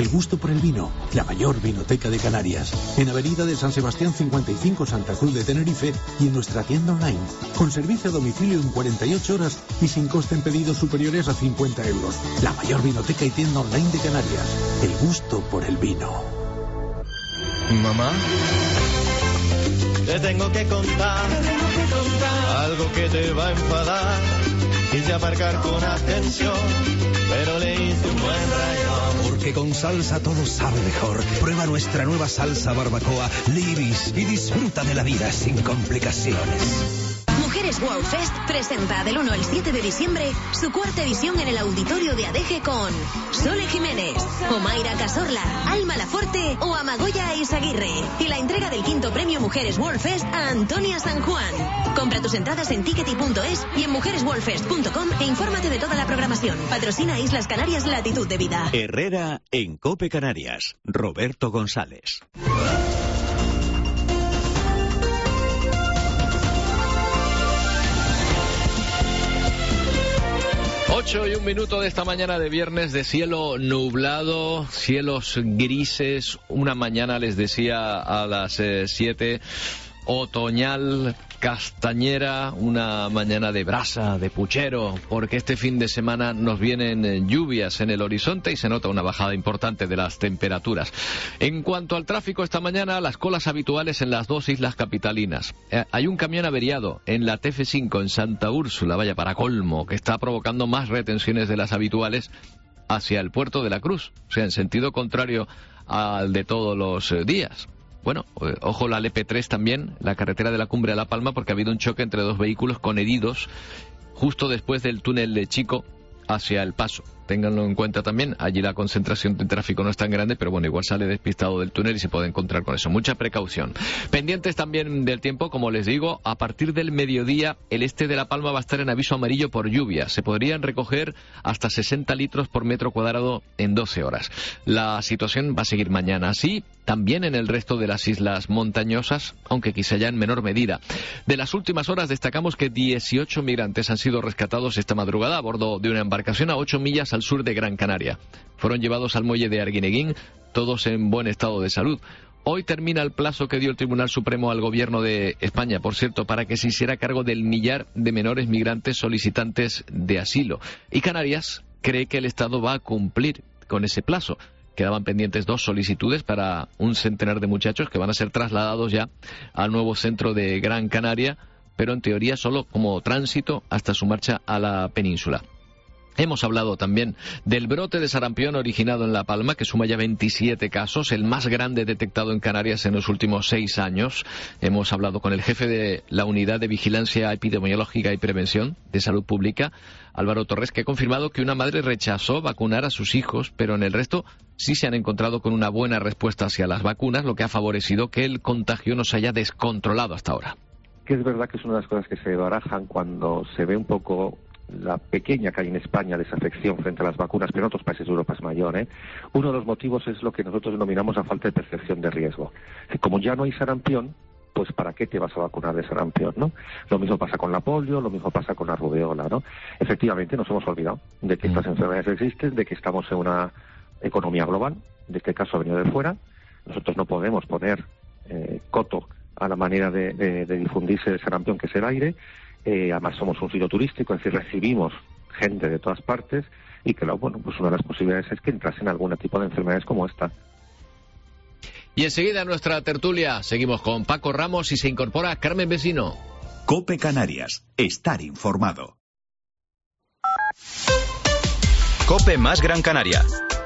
El gusto por el vino, la mayor vinoteca de Canarias. En Avenida de San Sebastián 55, Santa Cruz de Tenerife, y en nuestra tienda online, con servicio a domicilio en 48 horas y sin coste en pedidos superiores a 50 euros. La mayor vinoteca y tienda online de Canarias. El gusto por el vino. Mamá, te tengo que contar algo que te va a enfadar. Quise aparcar con atención, pero le hice un buen rayón. Porque con salsa todo sabe mejor. Prueba nuestra nueva salsa barbacoa Libis y disfruta de la vida sin complicaciones. Mujeres Wow Fest presenta del 1 al 7 de diciembre su cuarta edición en el auditorio de Adeje con Sole Jiménez, Omaira Casorla, Alma Laforte o Amagoya Eizaguirre. Y la entrega del quinto premio Mujeres World Fest a Antonia San Juan. Compra tus entradas en tickety.es y en mujeresworldfest.com e infórmate de toda la programación. Patrocina Islas Canarias Latitud de Vida. Herrera en COPE Canarias. Roberto González. 8:01 de esta mañana de viernes, de cielo nublado, cielos grises, una mañana, les decía a las 7, otoñal, castañera, una mañana de brasa, de puchero, porque este fin de semana nos vienen lluvias en el horizonte y se nota una bajada importante de las temperaturas. En cuanto al tráfico esta mañana, las colas habituales en las dos islas capitalinas. Hay un camión averiado en la TF5 en Santa Úrsula, vaya para colmo, que está provocando más retenciones de las habituales hacia el puerto de la Cruz, o sea, en sentido contrario al de todos los días. Bueno, ojo la LP3 también, la carretera de la Cumbre a La Palma, porque ha habido un choque entre dos vehículos con heridos justo después del túnel de Chico hacia El Paso. Ténganlo en cuenta también, allí la concentración de tráfico no es tan grande, pero bueno, igual sale despistado del túnel y se puede encontrar con eso. Mucha precaución. Pendientes también del tiempo, como les digo, a partir del mediodía el este de La Palma va a estar en aviso amarillo por lluvia. Se podrían recoger hasta 60 litros por metro cuadrado en 12 horas. La situación va a seguir mañana así, también en el resto de las islas montañosas, aunque quizá ya en menor medida. De las últimas horas destacamos que 18 migrantes han sido rescatados esta madrugada a bordo de una embarcación a 8 millas al sur de Gran Canaria. Fueron llevados al muelle de Arguineguín, todos en buen estado de salud. Hoy termina el plazo que dio el Tribunal Supremo al Gobierno de España, por cierto, para que se hiciera cargo del millar de menores migrantes solicitantes de asilo. Y Canarias cree que el Estado va a cumplir con ese plazo. Quedaban pendientes 2 solicitudes para un centenar de muchachos que van a ser trasladados ya al nuevo centro de Gran Canaria, pero en teoría solo como tránsito hasta su marcha a la península. Hemos hablado también del brote de sarampión originado en La Palma, que suma ya 27 casos, el más grande detectado en Canarias en los últimos 6 años. Hemos hablado con el jefe de la Unidad de Vigilancia Epidemiológica y Prevención de Salud Pública, Álvaro Torres, que ha confirmado que una madre rechazó vacunar a sus hijos, pero en el resto sí se han encontrado con una buena respuesta hacia las vacunas, lo que ha favorecido que el contagio no se haya descontrolado hasta ahora. Que es verdad que es una de las cosas que se barajan cuando se ve un poco la pequeña que hay en España desafección frente a las vacunas, pero en otros países de Europa es mayor, ¿eh? Uno de los motivos es lo que nosotros denominamos la falta de percepción de riesgo. Como ya no hay sarampión, pues ¿para qué te vas a vacunar de sarampión, no? Lo mismo pasa con la polio, lo mismo pasa con la rubeola, ¿no? Efectivamente, nos hemos olvidado de que estas enfermedades existen, de que estamos en una economía global, de este caso ha venido de fuera. Nosotros no podemos poner coto a la manera de difundirse el sarampión, que es el aire. Además somos un sitio turístico, es decir, recibimos gente de todas partes y que, bueno, pues una de las posibilidades es que entrasen algún tipo de enfermedades como esta. Y enseguida nuestra tertulia, seguimos con Paco Ramos y se incorpora Carmen Vecino. COPE Canarias, estar informado. COPE más Gran Canaria.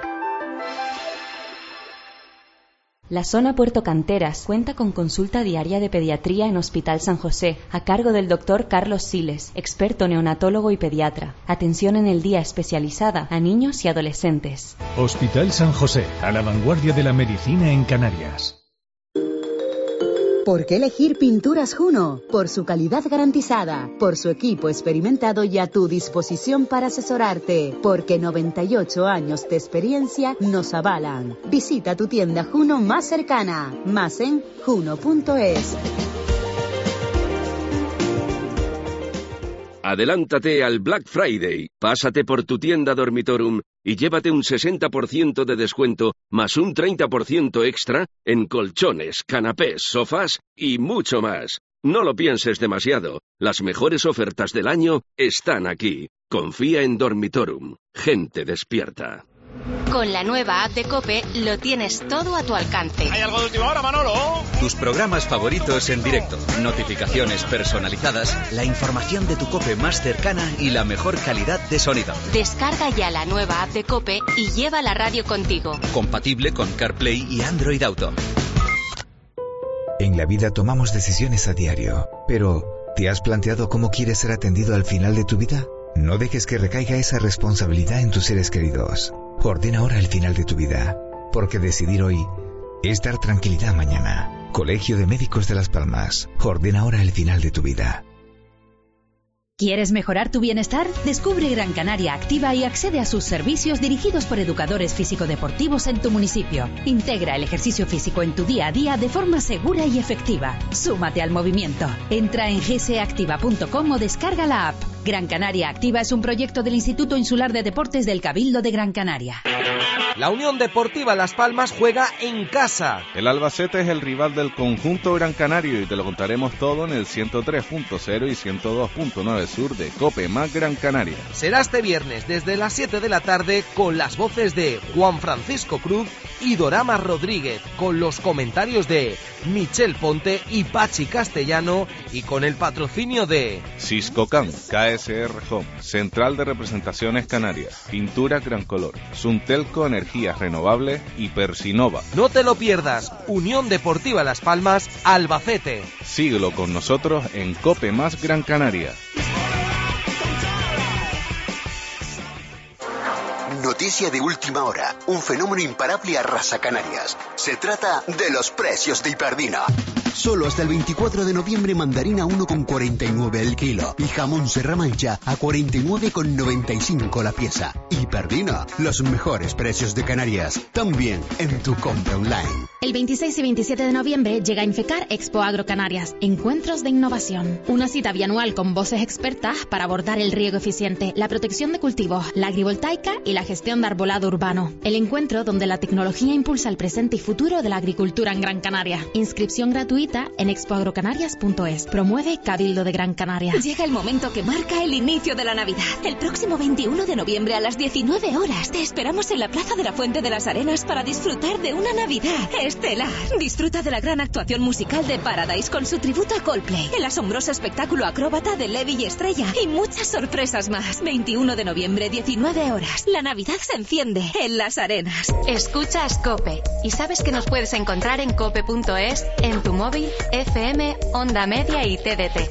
La zona Puerto Canteras cuenta con consulta diaria de pediatría en Hospital San José, a cargo del Dr. Carlos Siles, experto neonatólogo y pediatra. Atención en el día especializada a niños y adolescentes. Hospital San José, a la vanguardia de la medicina en Canarias. ¿Por qué elegir Pinturas Juno? Por su calidad garantizada, por su equipo experimentado y a tu disposición para asesorarte, porque 98 años de experiencia nos avalan. Visita tu tienda Juno más cercana, más en juno.es. Adelántate al Black Friday. Pásate por tu tienda Dormitorum y llévate un 60% de descuento más un 30% extra en colchones, canapés, sofás y mucho más. No lo pienses demasiado. Las mejores ofertas del año están aquí. Confía en Dormitorum. Gente despierta. Con la nueva app de COPE lo tienes todo a tu alcance. ¿Hay algo de última hora, Manolo? Tus programas favoritos en directo, notificaciones personalizadas, la información de tu COPE más cercana y la mejor calidad de sonido. Descarga ya la nueva app de COPE y lleva la radio contigo. Compatible con CarPlay y Android Auto. En la vida tomamos decisiones a diario, pero ¿te has planteado cómo quieres ser atendido al final de tu vida? No dejes que recaiga esa responsabilidad en tus seres queridos. Ordena ahora el final de tu vida, porque decidir hoy es dar tranquilidad mañana. Colegio de Médicos de Las Palmas. Ordena ahora el final de tu vida. ¿Quieres mejorar tu bienestar? Descubre Gran Canaria Activa y accede a sus servicios dirigidos por educadores físico-deportivos en tu municipio. Integra el ejercicio físico en tu día a día de forma segura y efectiva. Súmate al movimiento. Entra en gcactiva.com o descarga la app. Gran Canaria Activa es un proyecto del Instituto Insular de Deportes del Cabildo de Gran Canaria. La Unión Deportiva Las Palmas juega en casa. El Albacete es el rival del conjunto Gran Canario y te lo contaremos todo en el 103.0 y 102.9 sur de COPE más Gran Canaria. Será este viernes desde las 7 de la tarde con las voces de Juan Francisco Cruz y Dorama Rodríguez, con los comentarios de Michel Ponte y Pachi Castellano y con el patrocinio de Siscocan, KSR Home, Central de Representaciones Canarias, Pintura Gran Color, Suntelco Energías Renovables y Persinova. No te lo pierdas, Unión Deportiva Las Palmas, Albacete. Síguelo con nosotros en COPE más Gran Canaria. Noticia de última hora. Un fenómeno imparable arrasa Canarias. Se trata de los precios de Hiperdina. Solo hasta el 24 de noviembre mandarina 1,49 el kilo y jamón Serra Mancha a 49,95 la pieza. Hiperdina, los mejores precios de Canarias, también en tu compra online. El 26 y 27 de noviembre llega a Infecar Expo Agro Canarias, Encuentros de Innovación. Una cita bianual con voces expertas para abordar el riego eficiente, la protección de cultivos, la agrivoltaica y la gestión de arbolado urbano. El encuentro donde la tecnología impulsa el presente y futuro de la agricultura en Gran Canaria. Inscripción gratuita en expoagrocanarias.es. Promueve Cabildo de Gran Canaria. Llega el momento que marca el inicio de la Navidad. El próximo 21 de noviembre a las 19 horas te esperamos en la Plaza de la Fuente de las Arenas para disfrutar de una Navidad estelar. Disfruta de la gran actuación musical de Paradise con su tributo a Coldplay, el asombroso espectáculo acróbata de Levi y Estrella y muchas sorpresas más. 21 de noviembre, 19 horas. La Navidad se enciende en las Arenas. Escuchas COPE y sabes que nos puedes encontrar en cope.es, en tu móvil, FM, Onda Media y TDT.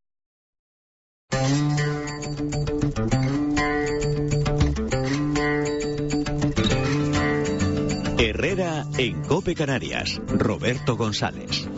Herrera en COPE Canarias. Roberto González.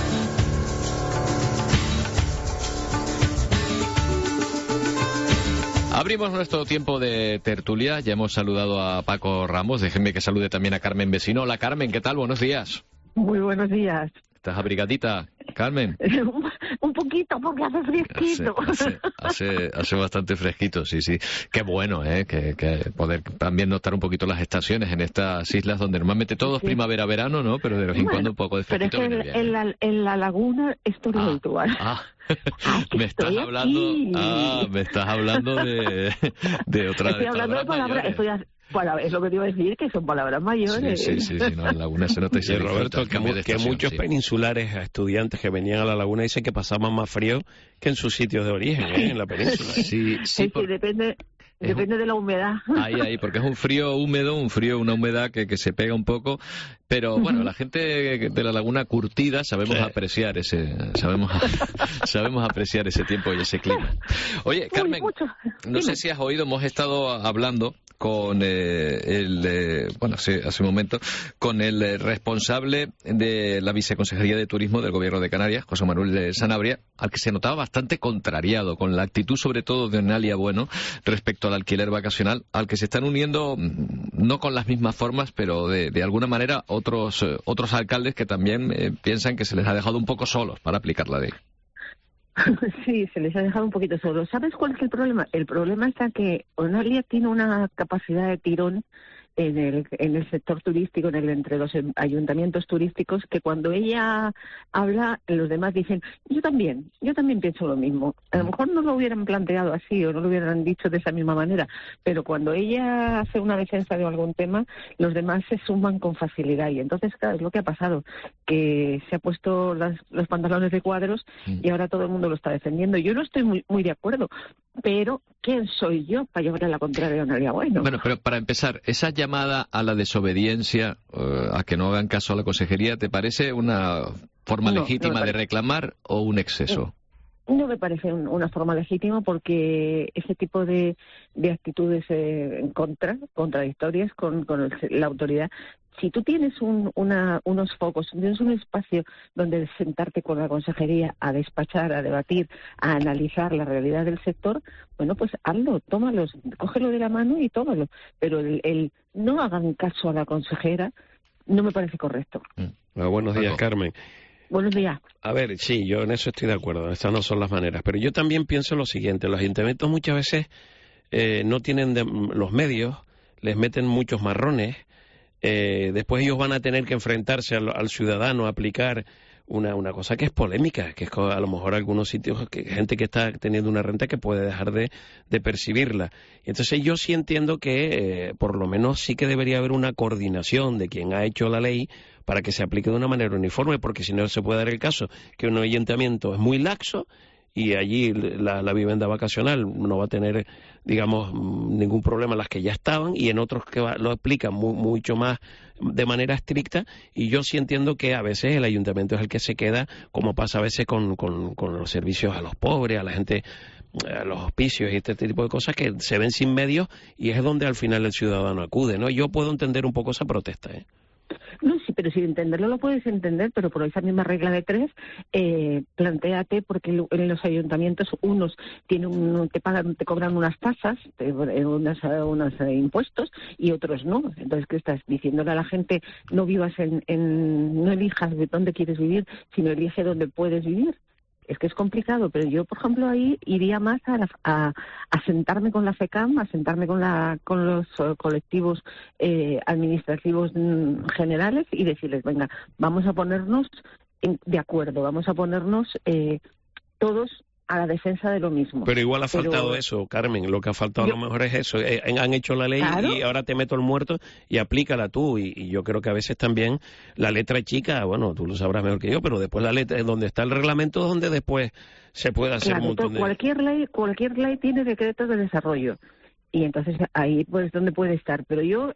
Abrimos nuestro tiempo de tertulia. Ya hemos saludado a Paco Ramos. Déjenme que salude también a Carmen Vecino. Hola, Carmen, ¿qué tal? Buenos días. Muy buenos días. ¿Estás abrigadita, Carmen? Un poquito, porque hace fresquito. Hace bastante fresquito, sí. Qué bueno, que poder también notar un poquito las estaciones en estas islas donde normalmente todo es primavera-verano, ¿no? Pero de vez en cuando un poco de fresquito. Pero es que en la laguna es todo habitual. Me estás hablando de otra. Estoy hablando de palabras. Es lo que te iba a decir, que son palabras mayores. Sí, no, en la laguna se nota. Y Roberto, que muchos peninsulares, estudiantes que venían a la laguna, dicen que pasaban más frío que en sus sitios de origen, en la península. Sí, depende de la humedad. Ahí, porque es un frío húmedo, una humedad que se pega un poco, pero bueno, la gente de la laguna curtida sabemos apreciar sabemos apreciar ese tiempo y ese clima. Oye, Carmen, no sé si has oído, hemos estado hablando con hace un momento, con el responsable de la Viceconsejería de Turismo del Gobierno de Canarias, José Manuel Sanabria, al que se notaba bastante contrariado con la actitud sobre todo de Onalia Bueno respecto al alquiler vacacional, al que se están uniendo no con las mismas formas, pero de alguna manera otros alcaldes que también piensan que se les ha dejado un poco solos para aplicar la ley. Sí, se les ha dejado un poquito solos. ¿Sabes cuál es el problema? El problema está que Onalia tiene una capacidad de tirón en el sector turístico, entre los ayuntamientos turísticos, que cuando ella habla, los demás dicen, yo también pienso lo mismo. A lo mejor no lo hubieran planteado así o no lo hubieran dicho de esa misma manera, pero cuando ella hace una defensa de algún tema, los demás se suman con facilidad. Y entonces, claro, es lo que ha pasado, que se ha puesto los pantalones de cuadros y ahora todo el mundo lo está defendiendo. Yo no estoy muy de acuerdo, pero ¿quién soy yo para llevarle la contraria a Onalia Bueno? Bueno, pero para empezar, esa llamada a la desobediencia, a que no hagan caso a la consejería, ¿te parece una forma legítima de reclamar o un exceso? No me parece una forma legítima, porque ese tipo de actitudes contradictorias con la autoridad. Si tú tienes unos focos, tienes un espacio donde sentarte con la consejería a despachar, a debatir, a analizar la realidad del sector, bueno, pues hazlo, tómalo, cógelo de la mano y tómalo. Pero el no hagan caso a la consejera no me parece correcto. Buenos días, Carmen. Buenos días. A ver, sí, yo en eso estoy de acuerdo, estas no son las maneras, pero yo también pienso lo siguiente, los ayuntamientos muchas veces no tienen los medios, les meten muchos marrones. Después ellos van a tener que enfrentarse al ciudadano, a aplicar una cosa que es polémica, que es a lo mejor algunos sitios, gente que está teniendo una renta que puede dejar de percibirla. Entonces yo sí entiendo que por lo menos sí que debería haber una coordinación de quien ha hecho la ley para que se aplique de una manera uniforme, porque si no se puede dar el caso que un ayuntamiento es muy laxo y allí la vivienda vacacional no va a tener, digamos, ningún problema las que ya estaban, y en otros que lo aplican mucho más de manera estricta. Y yo sí entiendo que a veces el ayuntamiento es el que se queda, como pasa a veces con los servicios a los pobres, a la gente, a los hospicios y este tipo de cosas que se ven sin medios, y es donde al final el ciudadano acude, ¿no? Yo puedo entender un poco esa protesta, No, sí, pero sin entenderlo lo puedes entender, pero por esa misma regla de tres, plantéate, porque en los ayuntamientos unos te cobran unas tasas, unos impuestos, y otros no. Entonces, ¿qué estás diciéndole a la gente? No elijas de dónde quieres vivir, sino elige dónde puedes vivir. Es que es complicado, pero yo, por ejemplo, ahí iría más a sentarme con la FECAM, a sentarme con los colectivos administrativos generales y decirles, venga, vamos a ponernos de acuerdo, vamos a ponernos todos a la defensa de lo mismo. Pero igual ha faltado eso, Carmen, lo que ha faltado a lo mejor es eso, han hecho la ley, claro, y ahora te meto el muerto y aplícala tú, y yo creo que a veces también la letra chica, bueno, tú lo sabrás mejor que yo, pero después la letra, donde está el reglamento, donde después se puede hacer, claro, un montón de... Cualquier ley tiene decretos de desarrollo, y entonces ahí pues donde puede estar, pero yo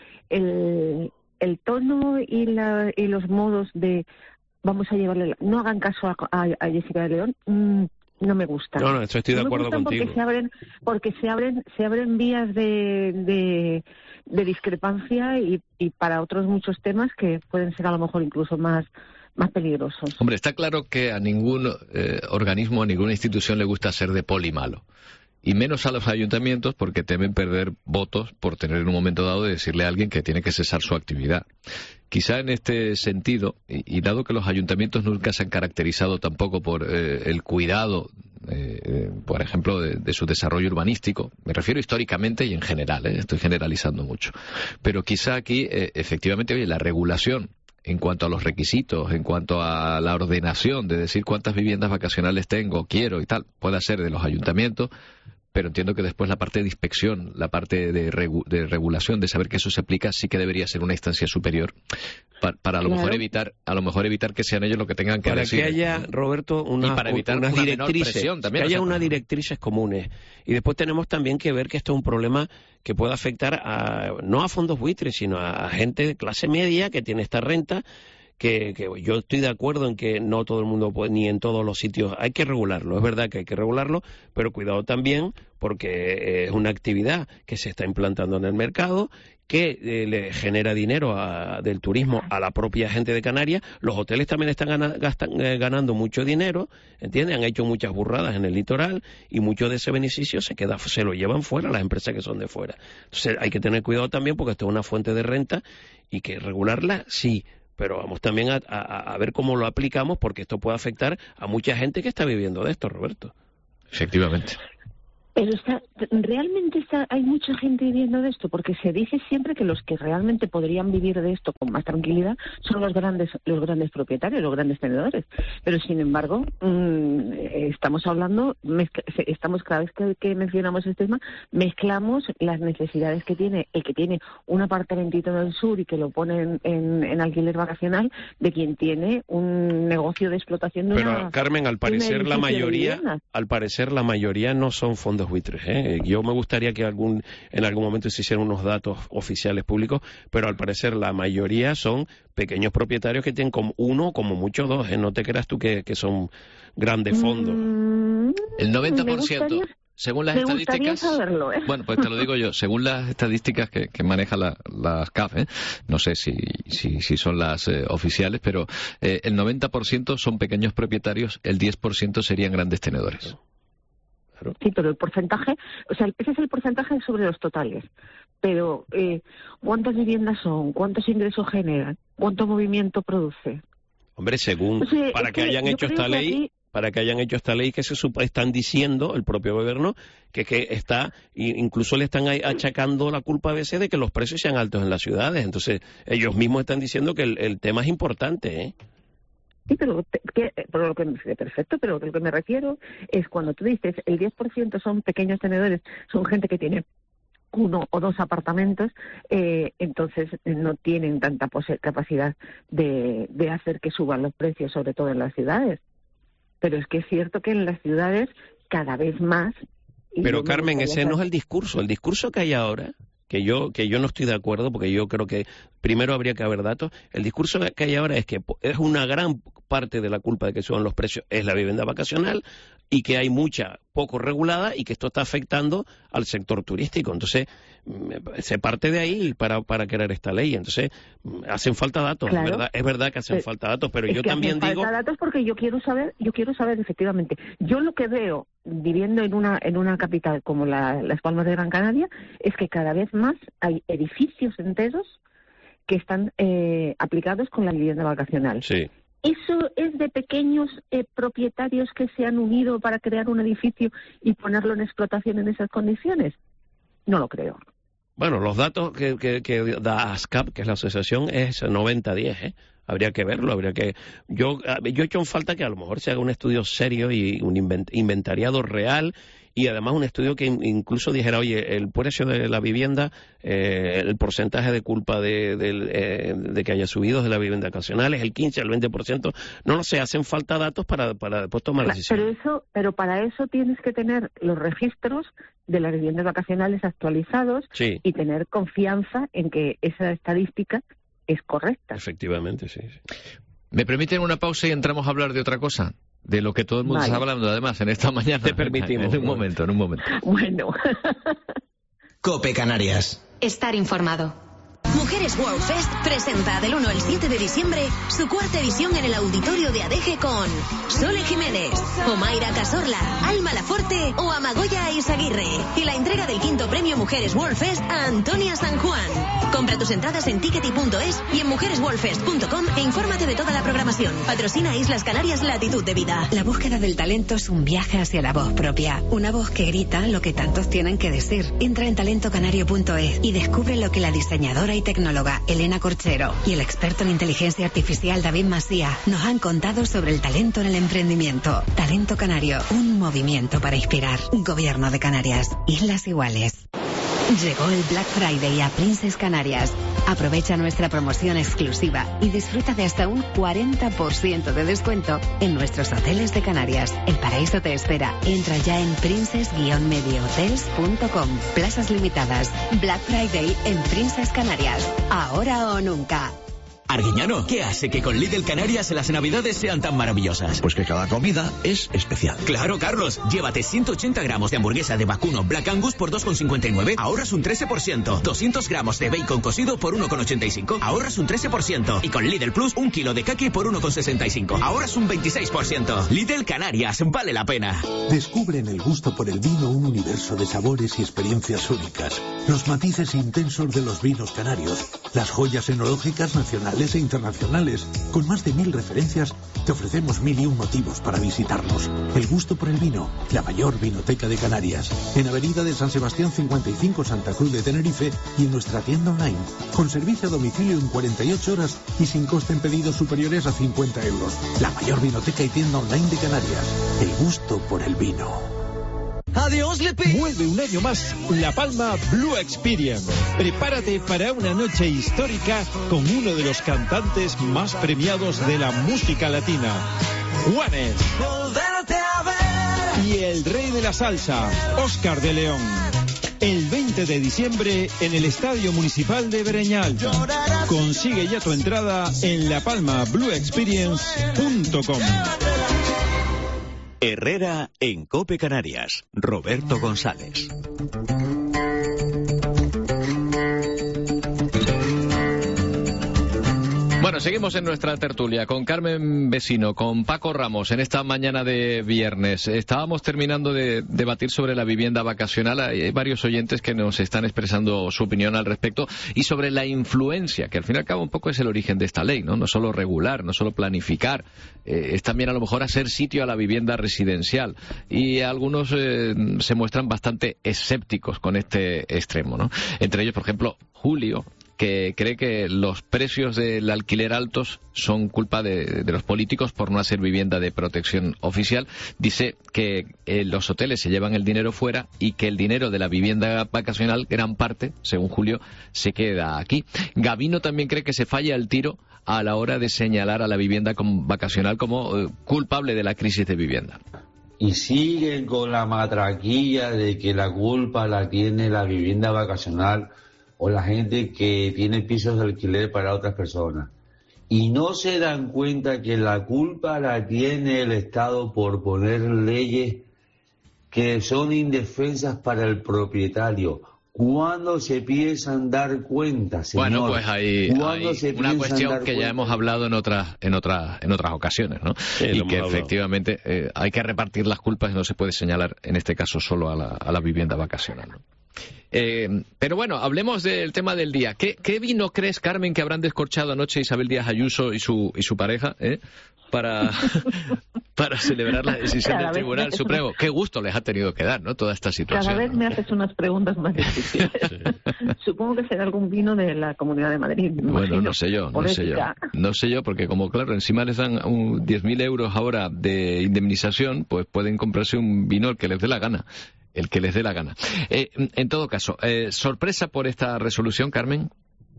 el tono y los modos de vamos a llevarle, no hagan caso a Jessica de León, no me gusta. No, estoy de acuerdo contigo. Porque se abren vías de discrepancia y para otros muchos temas que pueden ser a lo mejor incluso más peligrosos. Hombre, está claro que a ningún organismo, a ninguna institución le gusta ser de poli malo. Y menos a los ayuntamientos, porque temen perder votos por tener en un momento dado de decirle a alguien que tiene que cesar su actividad. Quizá en este sentido, y dado que los ayuntamientos nunca se han caracterizado tampoco por el cuidado, por ejemplo, de su desarrollo urbanístico, me refiero históricamente y en general, estoy generalizando mucho, pero quizá aquí, efectivamente, oye, la regulación en cuanto a los requisitos, en cuanto a la ordenación de decir cuántas viviendas vacacionales tengo, quiero y tal, puede ser de los ayuntamientos, pero entiendo que después la parte de inspección, la parte de regulación, de saber que eso se aplica, sí que debería ser una instancia superior para a lo mejor evitar que sean ellos los que tengan que decir. Para que haya, Roberto, unas directrices, también, que haya unas directrices comunes. Y después tenemos también que ver que esto es un problema que puede afectar no a fondos buitres, sino a gente de clase media que tiene esta renta, que yo estoy de acuerdo en que no todo el mundo puede, ni en todos los sitios, hay que regularlo, es verdad que hay que regularlo, pero cuidado también, porque es una actividad que se está implantando en el mercado, que le genera dinero del turismo a la propia gente de Canarias. Los hoteles también están ganando mucho dinero, ¿entiendes? Han hecho muchas burradas en el litoral y mucho de ese beneficio se lo llevan fuera las empresas que son de fuera. Entonces hay que tener cuidado también, porque esto es una fuente de renta y que regularla sí, pero vamos también a ver cómo lo aplicamos, porque esto puede afectar a mucha gente que está viviendo de esto, Roberto. Efectivamente. Pero realmente hay mucha gente viviendo de esto, porque se dice siempre que los que realmente podrían vivir de esto con más tranquilidad son los grandes propietarios, los grandes tenedores. Pero sin embargo, estamos cada vez que mencionamos este tema, mezclamos las necesidades que tiene el que tiene un apartamentito en el sur y que lo pone en alquiler vacacional, de quien tiene un negocio de explotación de Pero Carmen, al parecer la mayoría no son fondos buitres, ¿eh? Yo me gustaría que en algún momento se hicieran unos datos oficiales públicos, pero al parecer la mayoría son pequeños propietarios que tienen como uno, como mucho dos, ¿eh? No te creas tú que son grandes fondos. El 90%, según las estadísticas... saberlo, ¿eh? Bueno, pues te lo digo yo, según las estadísticas que maneja las CAF, no sé si son las oficiales, pero el 90% son pequeños propietarios, el 10% serían grandes tenedores. Sí, pero el porcentaje, ese es el porcentaje sobre los totales. Pero, ¿cuántas viviendas son? ¿Cuántos ingresos generan? ¿Cuánto movimiento produce? Hombre, para que hayan hecho esta ley, que están diciendo el propio gobierno que está, incluso le están achacando la culpa a veces de que los precios sean altos en las ciudades. Entonces, ellos mismos están diciendo que el tema es importante, ¿eh? Sí, pero perfecto, pero lo que me refiero es cuando tú dices el 10% son pequeños tenedores, son gente que tiene 1 o 2 apartamentos, entonces no tienen tanta capacidad de hacer que suban los precios, sobre todo en las ciudades. Pero es que es cierto que en las ciudades cada vez más... Pero Carmen, ese no es el discurso. El discurso que hay ahora, que yo no estoy de acuerdo, porque yo creo que primero habría que haber datos. El discurso que hay ahora es que es una gran parte de la culpa de que suban los precios es la vivienda vacacional, y que hay mucha poco regulada y que esto está afectando al sector turístico. Entonces, se parte de ahí para crear esta ley. Entonces, hacen falta datos, claro. Es verdad que hacen falta datos, pero yo también digo... Hacen falta datos porque yo quiero saber efectivamente. Yo lo que veo viviendo en una capital como Las Palmas de Gran Canaria es que cada vez más hay edificios enteros que están aplicados con la vivienda vacacional. Sí. ¿Eso es de pequeños propietarios que se han unido para crear un edificio y ponerlo en explotación en esas condiciones? No lo creo. Bueno, los datos que da ASCAP, que es la asociación, es 90-10, ¿eh? Habría que verlo, Yo he hecho en falta que a lo mejor se haga un estudio serio y un inventariado real, y además un estudio que incluso dijera, oye, el precio de la vivienda, el porcentaje de culpa de que haya subido de la vivienda vacacional es el 15, el 20%, no lo sé, hacen falta datos para después tomar decisiones. Pero para eso tienes que tener los registros de las viviendas vacacionales actualizados, sí, y tener confianza en que esa estadística es correcta. Efectivamente, sí. ¿Me permiten una pausa y entramos a hablar de otra cosa? De lo que todo el mundo está hablando, además, en esta mañana. Te permitimos. En un momento. Bueno. COPE Canarias. Estar informado. Mujeres World Fest presenta del 1 al 7 de diciembre su cuarta edición en el auditorio de ADG con Sole Jiménez, Omaira Casorla, Alma Laforte o Amagoya Izaguirre. Y la entrega del 5º premio Mujeres World Fest a Antonia San Juan. Compra tus entradas en tickety.es y en mujeresworldfest.com e infórmate de toda la programación. Patrocina Islas Canarias Latitud de Vida. La búsqueda del talento es un viaje hacia la voz propia. Una voz que grita lo que tantos tienen que decir. Entra en talentocanario.es y descubre lo que la diseñadora y tecnóloga Elena Corchero y el experto en inteligencia artificial David Masía nos han contado sobre el talento en el emprendimiento. Talento Canario, un movimiento para inspirar. Gobierno de Canarias, Islas Iguales. Llegó el Black Friday a Princess Canarias. Aprovecha nuestra promoción exclusiva y disfruta de hasta un 40% de descuento en nuestros hoteles de Canarias. El paraíso te espera. Entra ya en princess-mediohotels.com. Plazas limitadas. Black Friday en Princess Canarias. Ahora o nunca. Arguiñano, ¿qué hace que con Lidl Canarias las navidades sean tan maravillosas? Pues que cada comida es especial. Claro, Carlos. Llévate 180 gramos de hamburguesa de vacuno Black Angus por 2,59. Ahorras un 13%. 200 gramos de bacon cocido por 1,85. Ahorras un 13%. Y con Lidl Plus, 1 kilo de caqui por 1,65. Ahorras un 26%. Lidl Canarias, vale la pena. Descubre en el gusto por el vino un universo de sabores y experiencias únicas. Los matices intensos de los vinos canarios. Las joyas enológicas nacionales. nacionales e internacionales. Con más de 1000 referencias, te ofrecemos 1001 motivos para visitarnos. El gusto por el vino, la mayor vinoteca de Canarias. En Avenida de San Sebastián 55, Santa Cruz de Tenerife, y en nuestra tienda online, con servicio a domicilio en 48 horas y sin coste en pedidos superiores a 50 euros. La mayor vinoteca y tienda online de Canarias. El gusto por el vino. ¡Adiós, Lepe! Vuelve un año más La Palma Blue Experience. Prepárate para una noche histórica con uno de los cantantes más premiados de la música latina, Juanes. Y el rey de la salsa, Óscar de León. El 20 de diciembre en el Estadio Municipal de Breñal. Consigue ya tu entrada en lapalmablueexperience.com. Herrera en COPE Canarias. Roberto González. Bueno, seguimos en nuestra tertulia con Carmen Vecino, con Paco Ramos en esta mañana de viernes. Estábamos terminando de debatir sobre la vivienda vacacional. Hay varios oyentes que nos están expresando su opinión al respecto y sobre la influencia, que al fin y al cabo un poco es el origen de esta ley, ¿no? No solo regular, no solo planificar, es también a lo mejor hacer sitio a la vivienda residencial. Y algunos se muestran bastante escépticos con este extremo, ¿no? Entre ellos, por ejemplo, Julio, que cree que los precios del alquiler altos son culpa de los políticos por no hacer vivienda de protección oficial. Dice que los hoteles se llevan el dinero fuera y que el dinero de la vivienda vacacional, gran parte, según Julio, se queda aquí. Gabino también cree que se falla el tiro a la hora de señalar a la vivienda vacacional como culpable de la crisis de vivienda. Y siguen con la matraquilla de que la culpa la tiene la vivienda vacacional o la gente que tiene pisos de alquiler para otras personas. Y no se dan cuenta que la culpa la tiene el Estado por poner leyes que son indefensas para el propietario. ¿Cuándo se piensan dar cuenta, señor? Bueno, pues hay una cuestión que ya hemos hablado en otras ocasiones, ¿no? Sí, y que efectivamente hay que repartir las culpas y no se puede señalar en este caso solo a la vivienda vacacional, ¿no? Pero bueno, hablemos del tema del día. ¿Qué vino crees, Carmen, que habrán descorchado anoche Isabel Díaz Ayuso y su pareja para celebrar la decisión del Tribunal Supremo? Qué gusto les ha tenido que dar, ¿no? Toda esta situación. Cada vez me haces unas preguntas más difíciles. Sí. Supongo que será algún vino de la Comunidad de Madrid. Bueno, no sé yo, porque como claro, encima les dan 10.000 euros ahora de indemnización, pues pueden comprarse un vino el que les dé la gana. En todo caso, ¿sorpresa por esta resolución, Carmen?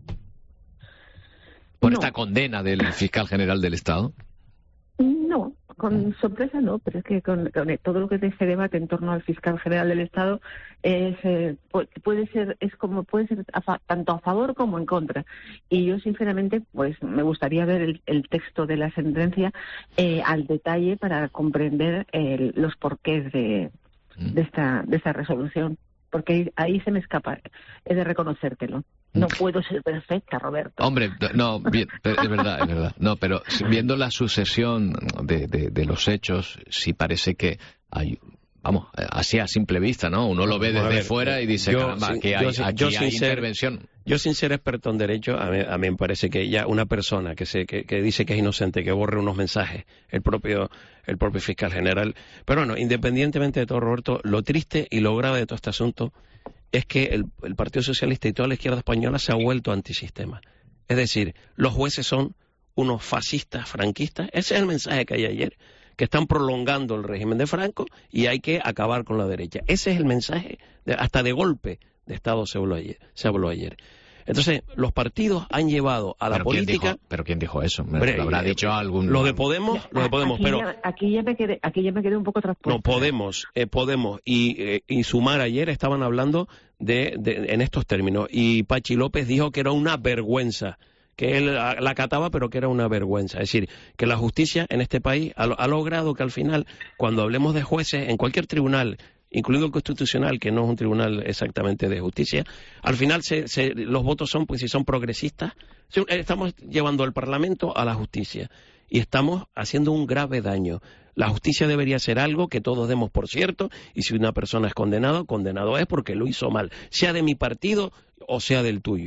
¿Por esta condena del fiscal general del Estado? No, con sorpresa no, pero es que con todo lo que se debate en torno al fiscal general del Estado puede ser tanto a favor como en contra. Y yo sinceramente pues me gustaría ver el texto de la sentencia al detalle para comprender los porqués de esta resolución, porque ahí se me escapa, he de reconocértelo. No puedo ser perfecta, Roberto. Hombre, no, bien, es verdad. No, pero viendo la sucesión de los hechos, sí parece que hay, vamos, así a simple vista, ¿no? Uno lo ve desde fuera y dice, caramba, aquí hay intervención. Yo, sin ser experto en derecho, a mí me parece que ya una persona que dice que es inocente, que borre unos mensajes, el propio fiscal general. Pero bueno, independientemente de todo, Roberto, lo triste y lo grave de todo este asunto es que el Partido Socialista y toda la izquierda española se ha vuelto antisistema. Es decir, los jueces son unos fascistas, franquistas. Ese es el mensaje que hay ayer, que están prolongando el régimen de Franco y hay que acabar con la derecha. Ese es el mensaje, hasta de golpe de Estado se habló ayer. Entonces, los partidos han llevado a la política... ¿Pero quién dijo eso? ¿Lo habrá dicho algún...? Lo de Podemos, Aquí ya me quedé un poco traspuesta. No, Podemos y Sumar ayer estaban hablando en estos términos. Y Pachi López dijo que era una vergüenza, que él la acataba, pero que era una vergüenza. Es decir, que la justicia en este país ha logrado que al final, cuando hablemos de jueces, en cualquier tribunal, incluido el Constitucional, que no es un tribunal exactamente de justicia, al final los votos son, pues si son progresistas, estamos llevando al Parlamento a la justicia y estamos haciendo un grave daño. La justicia debería ser algo que todos demos por cierto, y si una persona es condenado es porque lo hizo mal, sea de mi partido o sea del tuyo.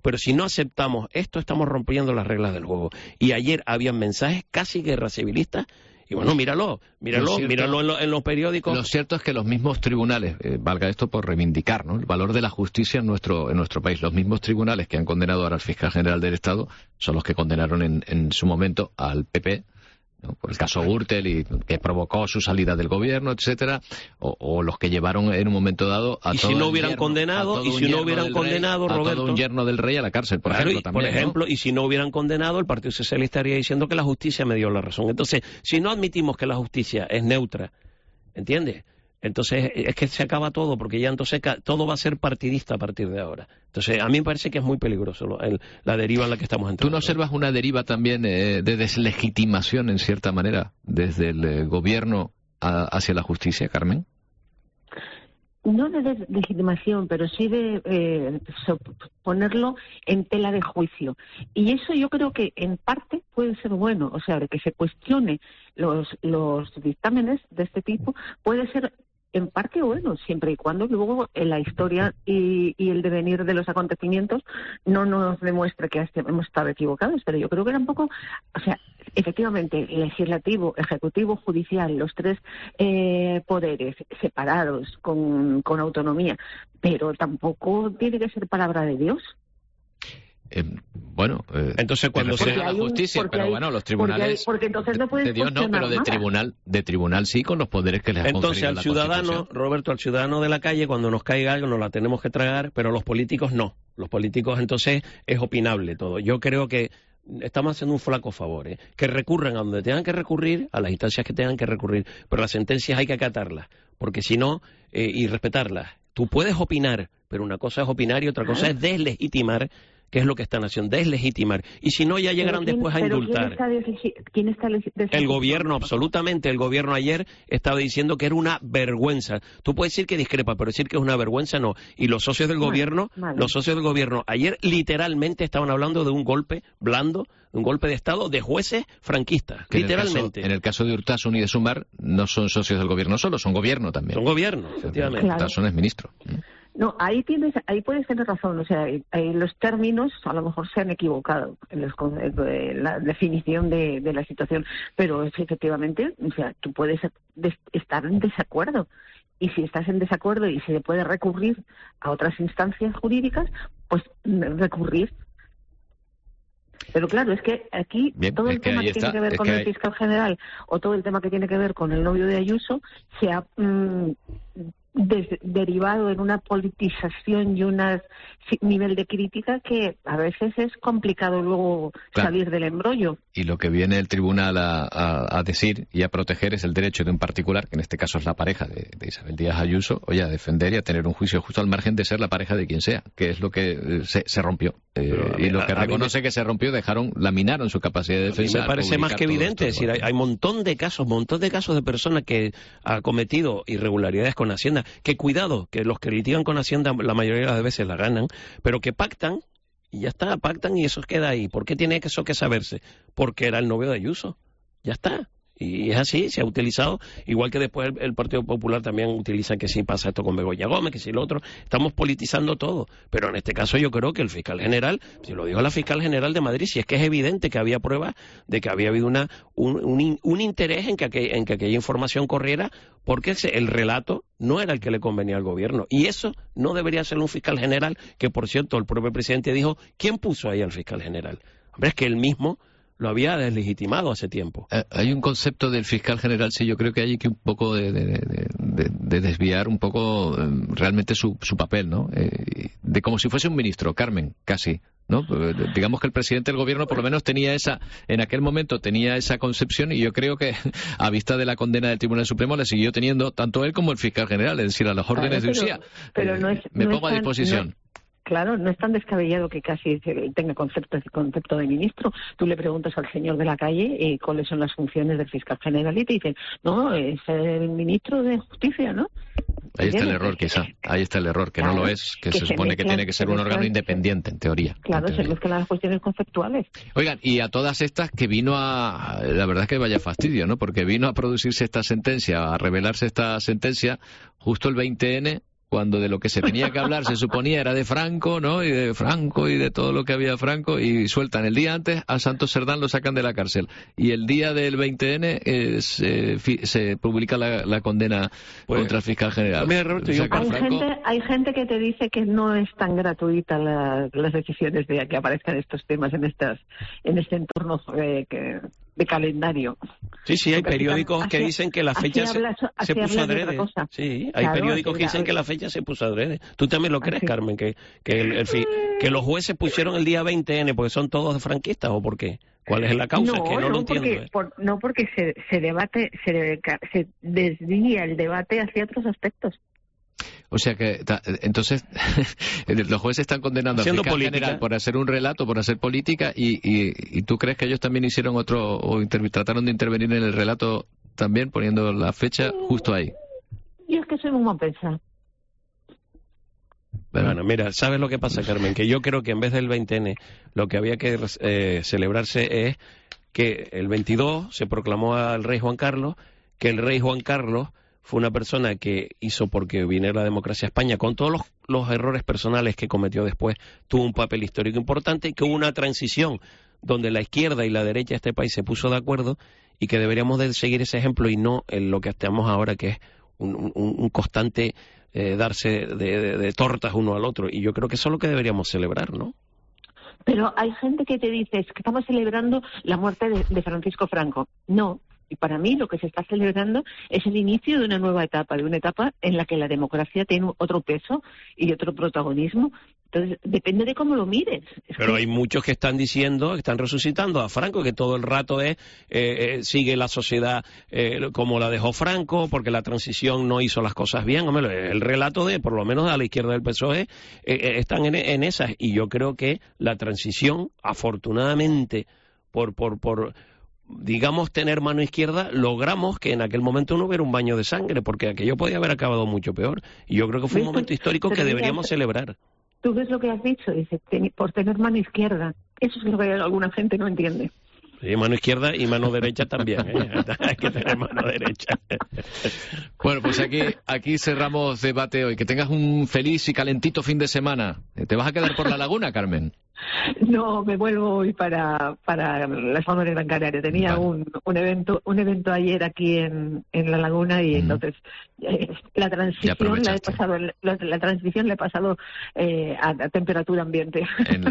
pero si no aceptamos esto, estamos rompiendo las reglas del juego. Y ayer había mensajes casi guerra civilistas. Y bueno, míralo en los periódicos. Lo cierto es que los mismos tribunales, valga esto por reivindicar, ¿no?, el valor de la justicia en nuestro país, los mismos tribunales que han condenado ahora al fiscal general del Estado son los que condenaron en su momento al PP, ¿no?, por el caso Gürtel, y que provocó su salida del gobierno, etcétera, o los que llevaron en un momento dado a todo no hubieran condenado, Roberto, a todo un yerno del rey a la cárcel, por ejemplo, también, por ejemplo, ¿no? Y si no hubieran condenado, el Partido Socialista estaría diciendo que la justicia me dio la razón. Entonces, si no admitimos que la justicia es neutra, ¿entiendes?, entonces es que se acaba todo, porque ya entonces todo va a ser partidista a partir de ahora. Entonces a mí me parece que es muy peligroso la deriva en la que estamos entrando. ¿Tú no observas una deriva también de deslegitimación, en cierta manera, desde el gobierno hacia la justicia, Carmen? No de deslegitimación, pero sí de ponerlo en tela de juicio. Y eso yo creo que en parte puede ser bueno, o sea, de que se cuestione los dictámenes de este tipo, puede ser en parte bueno, siempre y cuando luego en la historia y el devenir de los acontecimientos no nos demuestre que hemos estado equivocados, pero yo creo que era un poco, o sea, efectivamente, legislativo, ejecutivo, judicial, los tres poderes separados, con autonomía, pero tampoco tiene que ser palabra de Dios. Entonces cuando se la justicia, pero bueno, los tribunales porque entonces no pueden de Dios no, pero de tribunal sí, con los poderes que les ha conferido la Constitución. Entonces al ciudadano, Roberto, al ciudadano de la calle, cuando nos caiga algo nos la tenemos que tragar, pero los políticos no. Los políticos entonces es opinable todo. Yo creo que estamos haciendo un flaco favor, que recurran a donde tengan que recurrir, a las instancias que tengan que recurrir, pero las sentencias hay que acatarlas, porque si no, y respetarlas. Tú puedes opinar, pero una cosa es opinar y otra cosa es deslegitimar, que es lo que están haciendo, deslegitimar. Y si no, ya llegarán después a indultar. ¿Quién está el gobierno, absolutamente. El gobierno ayer estaba diciendo que era una vergüenza. Tú puedes decir que discrepa, pero decir que es una vergüenza no. Y los socios del gobierno, ayer literalmente estaban hablando de un golpe blando, un golpe de Estado de jueces franquistas, que literalmente. En el caso de Urtasun y de Sumar, no son socios del gobierno solo, son gobierno también. Son gobierno, efectivamente. Claro. Urtasun es ministro. No, ahí puedes tener razón, o sea, los términos a lo mejor se han equivocado en la definición de la situación, pero efectivamente, o sea, tú puedes estar en desacuerdo, y si estás en desacuerdo y se puede recurrir a otras instancias jurídicas, pues recurrir. Pero claro, es que aquí todo el tema que tiene que ver con el fiscal general o todo el tema que tiene que ver con el novio de Ayuso se ha derivado en una politización y un nivel de crítica que a veces es complicado luego salir del embrollo. Y lo que viene el tribunal a decir y a proteger es el derecho de un particular, que en este caso es la pareja de Isabel Díaz Ayuso, a defender y a tener un juicio justo al margen de ser la pareja de quien sea, que es lo que se rompió. Y lo que reconoce que se rompió, laminaron su capacidad de defensa. Me parece más que evidente, es decir, hay un montón de casos de personas que han cometido irregularidades con Hacienda, que cuidado, que los que litigan con Hacienda la mayoría de las veces la ganan, pero que pactan, y ya está, pactan y eso queda ahí. ¿Por qué tiene eso que saberse? Porque era el novio de Ayuso, ya está. Y es así, se ha utilizado, igual que después el Partido Popular también utiliza que si pasa esto con Begoña Gómez, que si lo otro, estamos politizando todo, pero en este caso yo creo que el fiscal general, si lo dijo la fiscal general de Madrid, si es que es evidente que había pruebas de que había habido un interés en que aquella información corriera, porque el relato no era el que le convenía al gobierno, y eso no debería ser un fiscal general, que por cierto el propio presidente dijo, ¿quién puso ahí al fiscal general? Hombre, es que él mismo lo había deslegitimado hace tiempo. Hay un concepto del fiscal general, sí, yo creo que hay que un poco de desviar un poco realmente su papel, ¿no? De como si fuese un ministro, Carmen, casi, ¿no? Digamos que el presidente del gobierno por lo menos en aquel momento tenía esa concepción, y yo creo que a vista de la condena del Tribunal Supremo le siguió teniendo tanto él como el fiscal general, es decir, a las órdenes de Usía. Pero me pongo a disposición. Claro, no es tan descabellado que casi tenga concepto de ministro. Tú le preguntas al señor de la calle cuáles son las funciones del fiscal general y te dicen, no, es el ministro de Justicia, ¿no? Ahí está el error, quizá. Ahí está el error, que no lo es, que se supone que tiene que ser un órgano independiente, en teoría. Claro, se mezclan las cuestiones conceptuales. Oigan, y a todas estas que la verdad es que vaya fastidio, ¿no? Porque vino a producirse esta sentencia, a revelarse esta sentencia, justo el 20N, cuando de lo que se tenía que hablar se suponía era de Franco, ¿no? Y de todo lo que había Franco, y sueltan el día antes a Santos Cerdán, lo sacan de la cárcel, y el día del 20N se publica la condena contra el fiscal general. Mira, Roberto, hay gente que te dice que no es tan gratuita las decisiones de que aparezcan estos temas en este entorno de calendario. Sí, hay periódicos que dicen que la fecha se puso adrede. Sí, hay periódicos que dicen que la fecha se puso adrede. ¿Tú también lo crees, Carmen? Que los jueces pusieron el día 20N porque son todos franquistas, ¿o por qué? ¿Cuál es la causa? No, que no lo entiendo. Porque se debate, se desvía el debate hacia otros aspectos. O sea que, entonces, los jueces están condenando al fiscal general por hacer un relato, por hacer política, y ¿tú crees que ellos también hicieron trataron de intervenir en el relato también, poniendo la fecha justo ahí? Yo es que soy muy mal pensada. Bueno, mira, ¿sabes lo que pasa, Carmen? Que yo creo que en vez del 20N, lo que había que celebrarse es que el 22 se proclamó al rey Juan Carlos, que el rey Juan Carlos fue una persona que hizo porque viniera la democracia a España, con todos los errores personales que cometió después, tuvo un papel histórico importante, y que hubo una transición donde la izquierda y la derecha de este país se puso de acuerdo, y que deberíamos de seguir ese ejemplo y no en lo que estamos ahora, que es un constante darse de tortas uno al otro. Y yo creo que eso es lo que deberíamos celebrar, ¿no? Pero hay gente que te dice, es que estamos celebrando la muerte de Francisco Franco. No. Y para mí lo que se está celebrando es el inicio de una nueva etapa, de una etapa en la que la democracia tiene otro peso y otro protagonismo. Entonces, depende de cómo lo mires. Pero hay muchos que están diciendo, que están resucitando a Franco, que todo el rato sigue la sociedad como la dejó Franco, porque la transición no hizo las cosas bien. Hombre, el relato por lo menos a la izquierda del PSOE, están en esas. Y yo creo que la transición, afortunadamente, por digamos, tener mano izquierda, logramos que en aquel momento no hubiera un baño de sangre, porque aquello podía haber acabado mucho peor. Y yo creo que fue un momento histórico que deberíamos celebrar. Tú ves lo que has dicho, dice, por tener mano izquierda. Eso es lo que alguna gente no entiende. Sí, mano izquierda y mano derecha también, hay que tener mano derecha. Bueno, pues aquí cerramos debate hoy. Que tengas un feliz y calentito fin de semana. ¿Te vas a quedar por la laguna, Carmen? No, me vuelvo hoy para las Palmas de Gran Canaria. Tenía un evento ayer aquí en la laguna, y entonces la transición la he pasado a temperatura ambiente.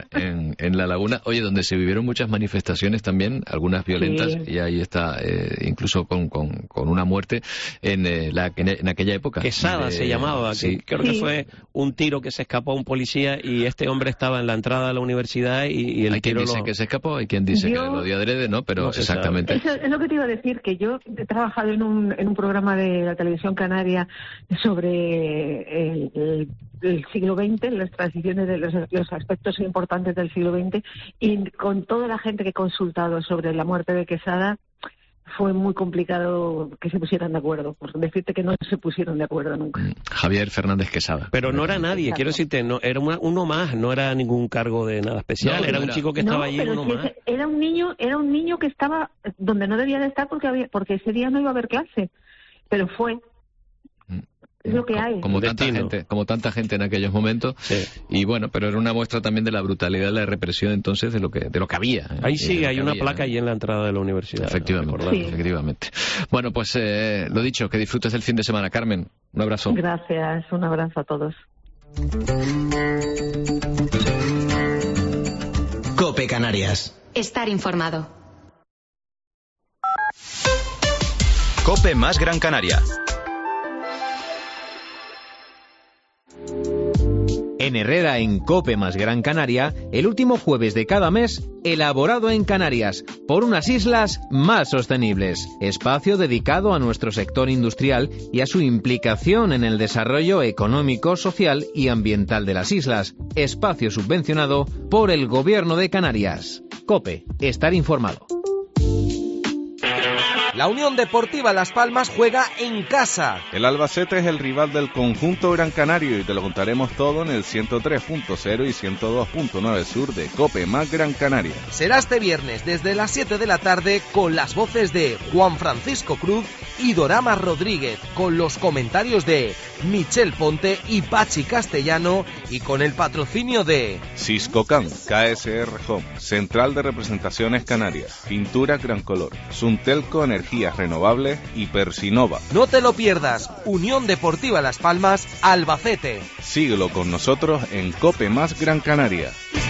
En la laguna, oye, donde se vivieron muchas manifestaciones también, algunas violentas, sí. Y ahí está, incluso con una muerte en aquella época. Quesada se llamaba, sí. Creo que fue un tiro que se escapó a un policía, y este hombre estaba en la entrada de la universidad, y el hay quien dice que se escapó, hay quien dice que lo dio adrede, ¿no? Pero no exactamente. Eso es lo que te iba a decir, que yo he trabajado en un programa de la televisión canaria sobre el siglo XX, las transiciones de los aspectos importantes del siglo XX, y con toda la gente que he consultado sobre la muerte de Quesada, fue muy complicado que se pusieran de acuerdo, por decirte que no se pusieron de acuerdo nunca. Javier Fernández Quesada. Pero no era nadie, quiero decirte, no, era uno más, no era ningún cargo de nada especial, era un chico que estaba allí, uno más. Era un niño que estaba donde no debía de estar porque ese día no iba a haber clase, pero fue. Es lo que hay. Como tanta gente en aquellos momentos. Sí. Y bueno, pero era una muestra también de la brutalidad de la represión entonces de lo que había. Ahí sí, hay una placa ahí en la entrada de la universidad. Efectivamente, sí. Efectivamente. Bueno, pues lo dicho, que disfrutes del fin de semana, Carmen. Un abrazo. Gracias, un abrazo a todos. COPE Canarias. Estar informado. COPE más Gran Canaria. En Herrera, en COPE más Gran Canaria, el último jueves de cada mes, elaborado en Canarias, por unas islas más sostenibles. Espacio dedicado a nuestro sector industrial y a su implicación en el desarrollo económico, social y ambiental de las islas. Espacio subvencionado por el Gobierno de Canarias. COPE, estar informado. La Unión Deportiva Las Palmas juega en casa. El Albacete es el rival del conjunto Gran Canario, y te lo contaremos todo en el 103.0 y 102.9 sur de COPE más Gran Canaria. Será este viernes desde las 7 de la tarde, con las voces de Juan Francisco Cruz y Dorama Rodríguez, con los comentarios de Michel Ponte y Pachi Castellano y con el patrocinio de Siscocan, KSR Home, Central de Representaciones Canarias, Pintura Gran Color, Suntelco Energías Renovables y Persinova. No te lo pierdas, Unión Deportiva Las Palmas, Albacete. Síguelo con nosotros en Cope Más Gran Canaria.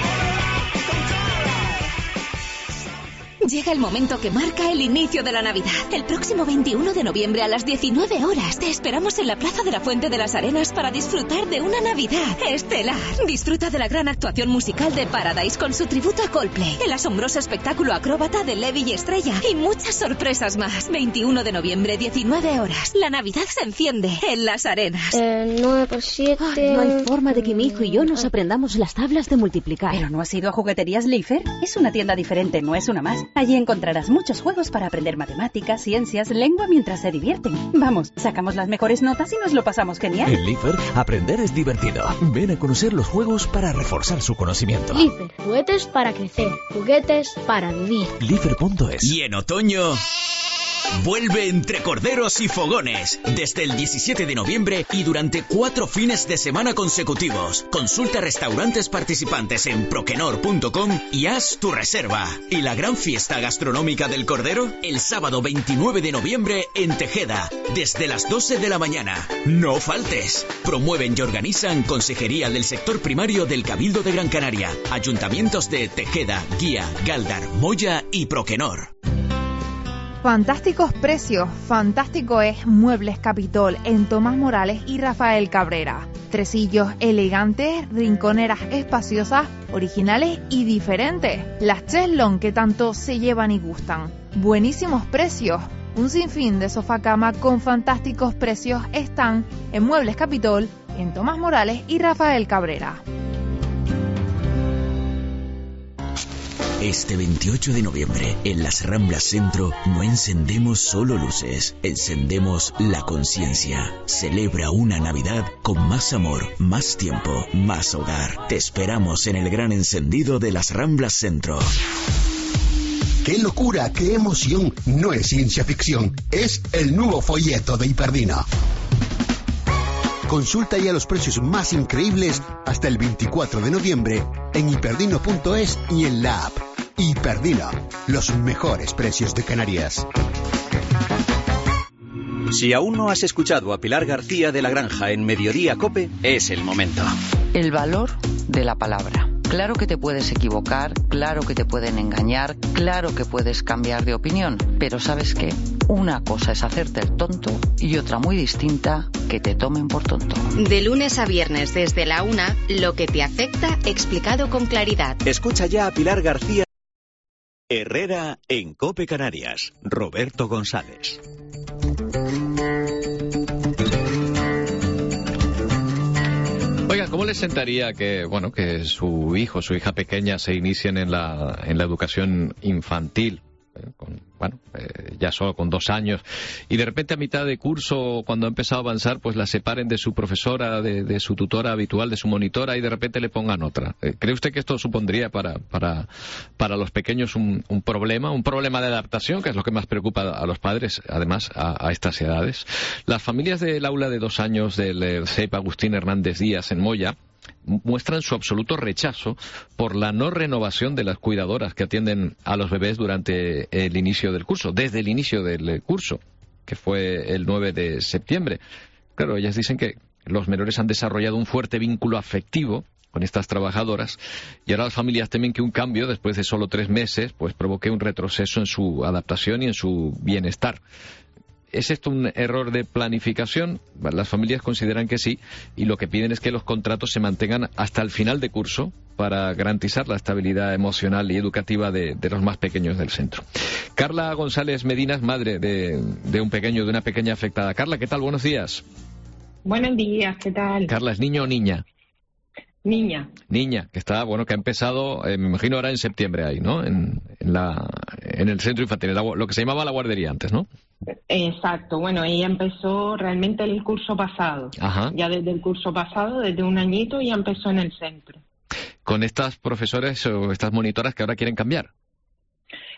Llega el momento que marca el inicio de la Navidad. El próximo 21 de noviembre a las 19 horas te esperamos en la Plaza de la Fuente de las Arenas para disfrutar de una Navidad estelar. Disfruta de la gran actuación musical de Paradise con su tributo a Coldplay, el asombroso espectáculo acróbata de Levi y Estrella y muchas sorpresas más. 21 de noviembre, 19 horas. La Navidad se enciende en las Arenas. 9 por 7... No hay forma de que mi hijo y yo nos aprendamos las tablas de multiplicar. ¿Pero no has ido a Jugueterías Leifer? Es una tienda diferente, no es una más. Allí encontrarás muchos juegos para aprender matemáticas, ciencias, lengua mientras se divierten. Vamos, sacamos las mejores notas y nos lo pasamos genial. En Leifer, aprender es divertido. Ven a conocer los juegos para reforzar su conocimiento. Leifer, juguetes para crecer, juguetes para vivir. Leifer.es. Y en otoño... vuelve Entre Corderos y Fogones, desde el 17 de noviembre y durante 4 fines de semana consecutivos. Consulta restaurantes participantes en proquenor.com y haz tu reserva. ¿Y la gran fiesta gastronómica del Cordero? El sábado 29 de noviembre en Tejeda, desde las 12 de la mañana. No faltes. Promueven y organizan Consejería del Sector Primario del Cabildo de Gran Canaria, Ayuntamientos de Tejeda, Guía, Galdar, Moya y Proquenor. Fantásticos precios, fantástico es Muebles Capitol en Tomás Morales y Rafael Cabrera. Tresillos elegantes, rinconeras espaciosas, originales y diferentes. Las cheslón que tanto se llevan y gustan. Buenísimos precios. Un sinfín de sofá cama con fantásticos precios están en Muebles Capitol en Tomás Morales y Rafael Cabrera. Este 28 de noviembre, en las Ramblas Centro, no encendemos solo luces, encendemos la conciencia. Celebra una Navidad con más amor, más tiempo, más hogar. Te esperamos en el gran encendido de las Ramblas Centro. ¡Qué locura, qué emoción! No es ciencia ficción, es el nuevo folleto de Hiperdina. Consulta ya los precios más increíbles hasta el 24 de noviembre en hiperdino.es y en la app. Hiperdino, los mejores precios de Canarias. Si aún no has escuchado a Pilar García de la Granja en Mediodía Cope, es el momento. El valor de la palabra. Claro que te puedes equivocar, claro que te pueden engañar, claro que puedes cambiar de opinión, pero ¿sabes qué? Una cosa es hacerte el tonto y otra muy distinta, que te tomen por tonto. De lunes a viernes desde la 1, lo que te afecta explicado con claridad. Escucha ya a Pilar García. Herrera en Cope Canarias. Roberto González. Oiga, ¿cómo les sentaría que, bueno, que su hijo, su hija pequeña se inicien en la educación infantil? Ya solo con 2 años, y de repente a mitad de curso, cuando ha empezado a avanzar, pues la separen de su profesora, de su tutora habitual, de su monitora, y de repente le pongan otra. ¿Cree usted que esto supondría para los pequeños un problema de adaptación, que es lo que más preocupa a los padres, además, a estas edades? Las familias del aula de 2 años del CEP Agustín Hernández Díaz en Moya muestran su absoluto rechazo por la no renovación de las cuidadoras que atienden a los bebés durante el inicio del curso, desde el inicio del curso, que fue el 9 de septiembre. Claro, ellas dicen que los menores han desarrollado un fuerte vínculo afectivo con estas trabajadoras, y ahora las familias temen que un cambio, después de solo 3 meses, pues provoque un retroceso en su adaptación y en su bienestar. ¿Es esto un error de planificación? Las familias consideran que sí, y lo que piden es que los contratos se mantengan hasta el final de curso para garantizar la estabilidad emocional y educativa de los más pequeños del centro. Carla González Medina es madre de un pequeño, de una pequeña afectada. Carla, ¿qué tal? Buenos días. Buenos días, ¿qué tal? Carla, ¿es niño o niña? Niña. Niña, que está, que ha empezado, me imagino ahora en septiembre ahí, ¿no? En el centro infantil, lo que se llamaba la guardería antes, ¿no? Exacto, ella empezó realmente el curso pasado. Ajá. Ya desde el curso pasado, desde 1 añito, ya empezó en el centro. ¿Con estas profesores o estas monitoras que ahora quieren cambiar?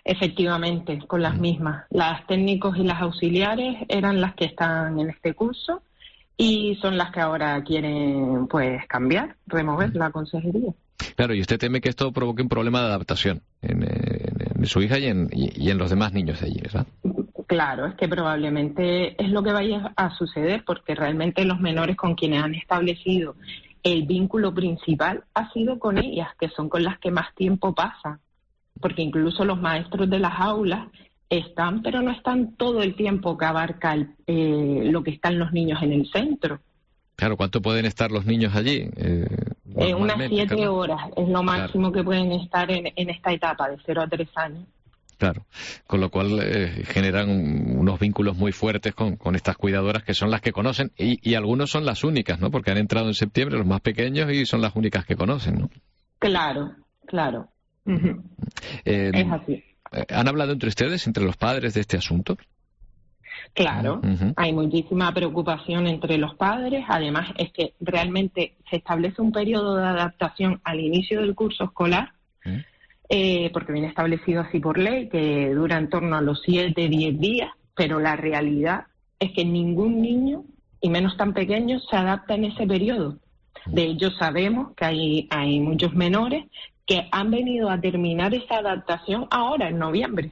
Efectivamente, con las mismas. Las técnicos y las auxiliares eran las que están en este curso y son las que ahora quieren pues cambiar, remover la consejería. Claro, y usted teme que esto provoque un problema de adaptación en su hija y en los demás niños de allí, ¿verdad? Claro, es que probablemente es lo que vaya a suceder, porque realmente los menores con quienes han establecido el vínculo principal ha sido con ellas, que son con las que más tiempo pasan, porque incluso los maestros de las aulas están, pero no están todo el tiempo que abarca lo que están los niños en el centro. Claro, ¿cuánto pueden estar los niños allí? Unas 7 horas es lo máximo que pueden estar en esta etapa, de 0 a 3 años. Claro, con lo cual generan unos vínculos muy fuertes con estas cuidadoras que son las que conocen y algunos son las únicas, ¿no? Porque han entrado en septiembre los más pequeños y son las únicas que conocen, ¿no? Claro. Es así. ¿Han hablado entre ustedes, entre los padres, de este asunto? Claro, hay muchísima preocupación entre los padres. Además, es que realmente se establece un periodo de adaptación al inicio del curso escolar, porque viene establecido así por ley, que dura en torno a los 7-10 días, pero la realidad es que ningún niño, y menos tan pequeño, se adapta en ese periodo. De hecho, sabemos que hay muchos menores que han venido a terminar esa adaptación ahora, en noviembre,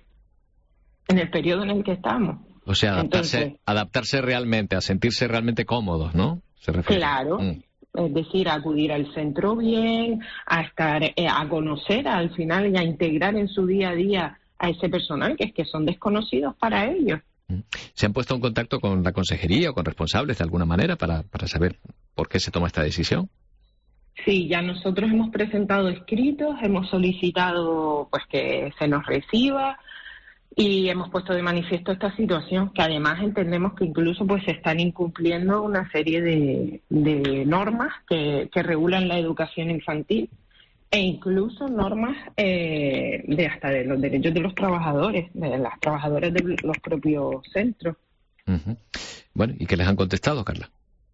en el periodo en el que estamos. O sea, adaptarse realmente, a sentirse realmente cómodos, ¿no? ¿Se refiere? Claro. Es decir, a acudir al centro bien, a estar, a conocer al final y a integrar en su día a día a ese personal, que es que son desconocidos para ellos. ¿Se han puesto en contacto con la consejería o con responsables de alguna manera para saber por qué se toma esta decisión? Sí, ya nosotros hemos presentado escritos, hemos solicitado pues que se nos reciba y hemos puesto de manifiesto esta situación, que además entendemos que incluso pues se están incumpliendo una serie de normas que regulan la educación infantil e incluso normas hasta de los derechos de los trabajadores, de las trabajadoras de los propios centros. Bueno, ¿y qué les han contestado, Carla?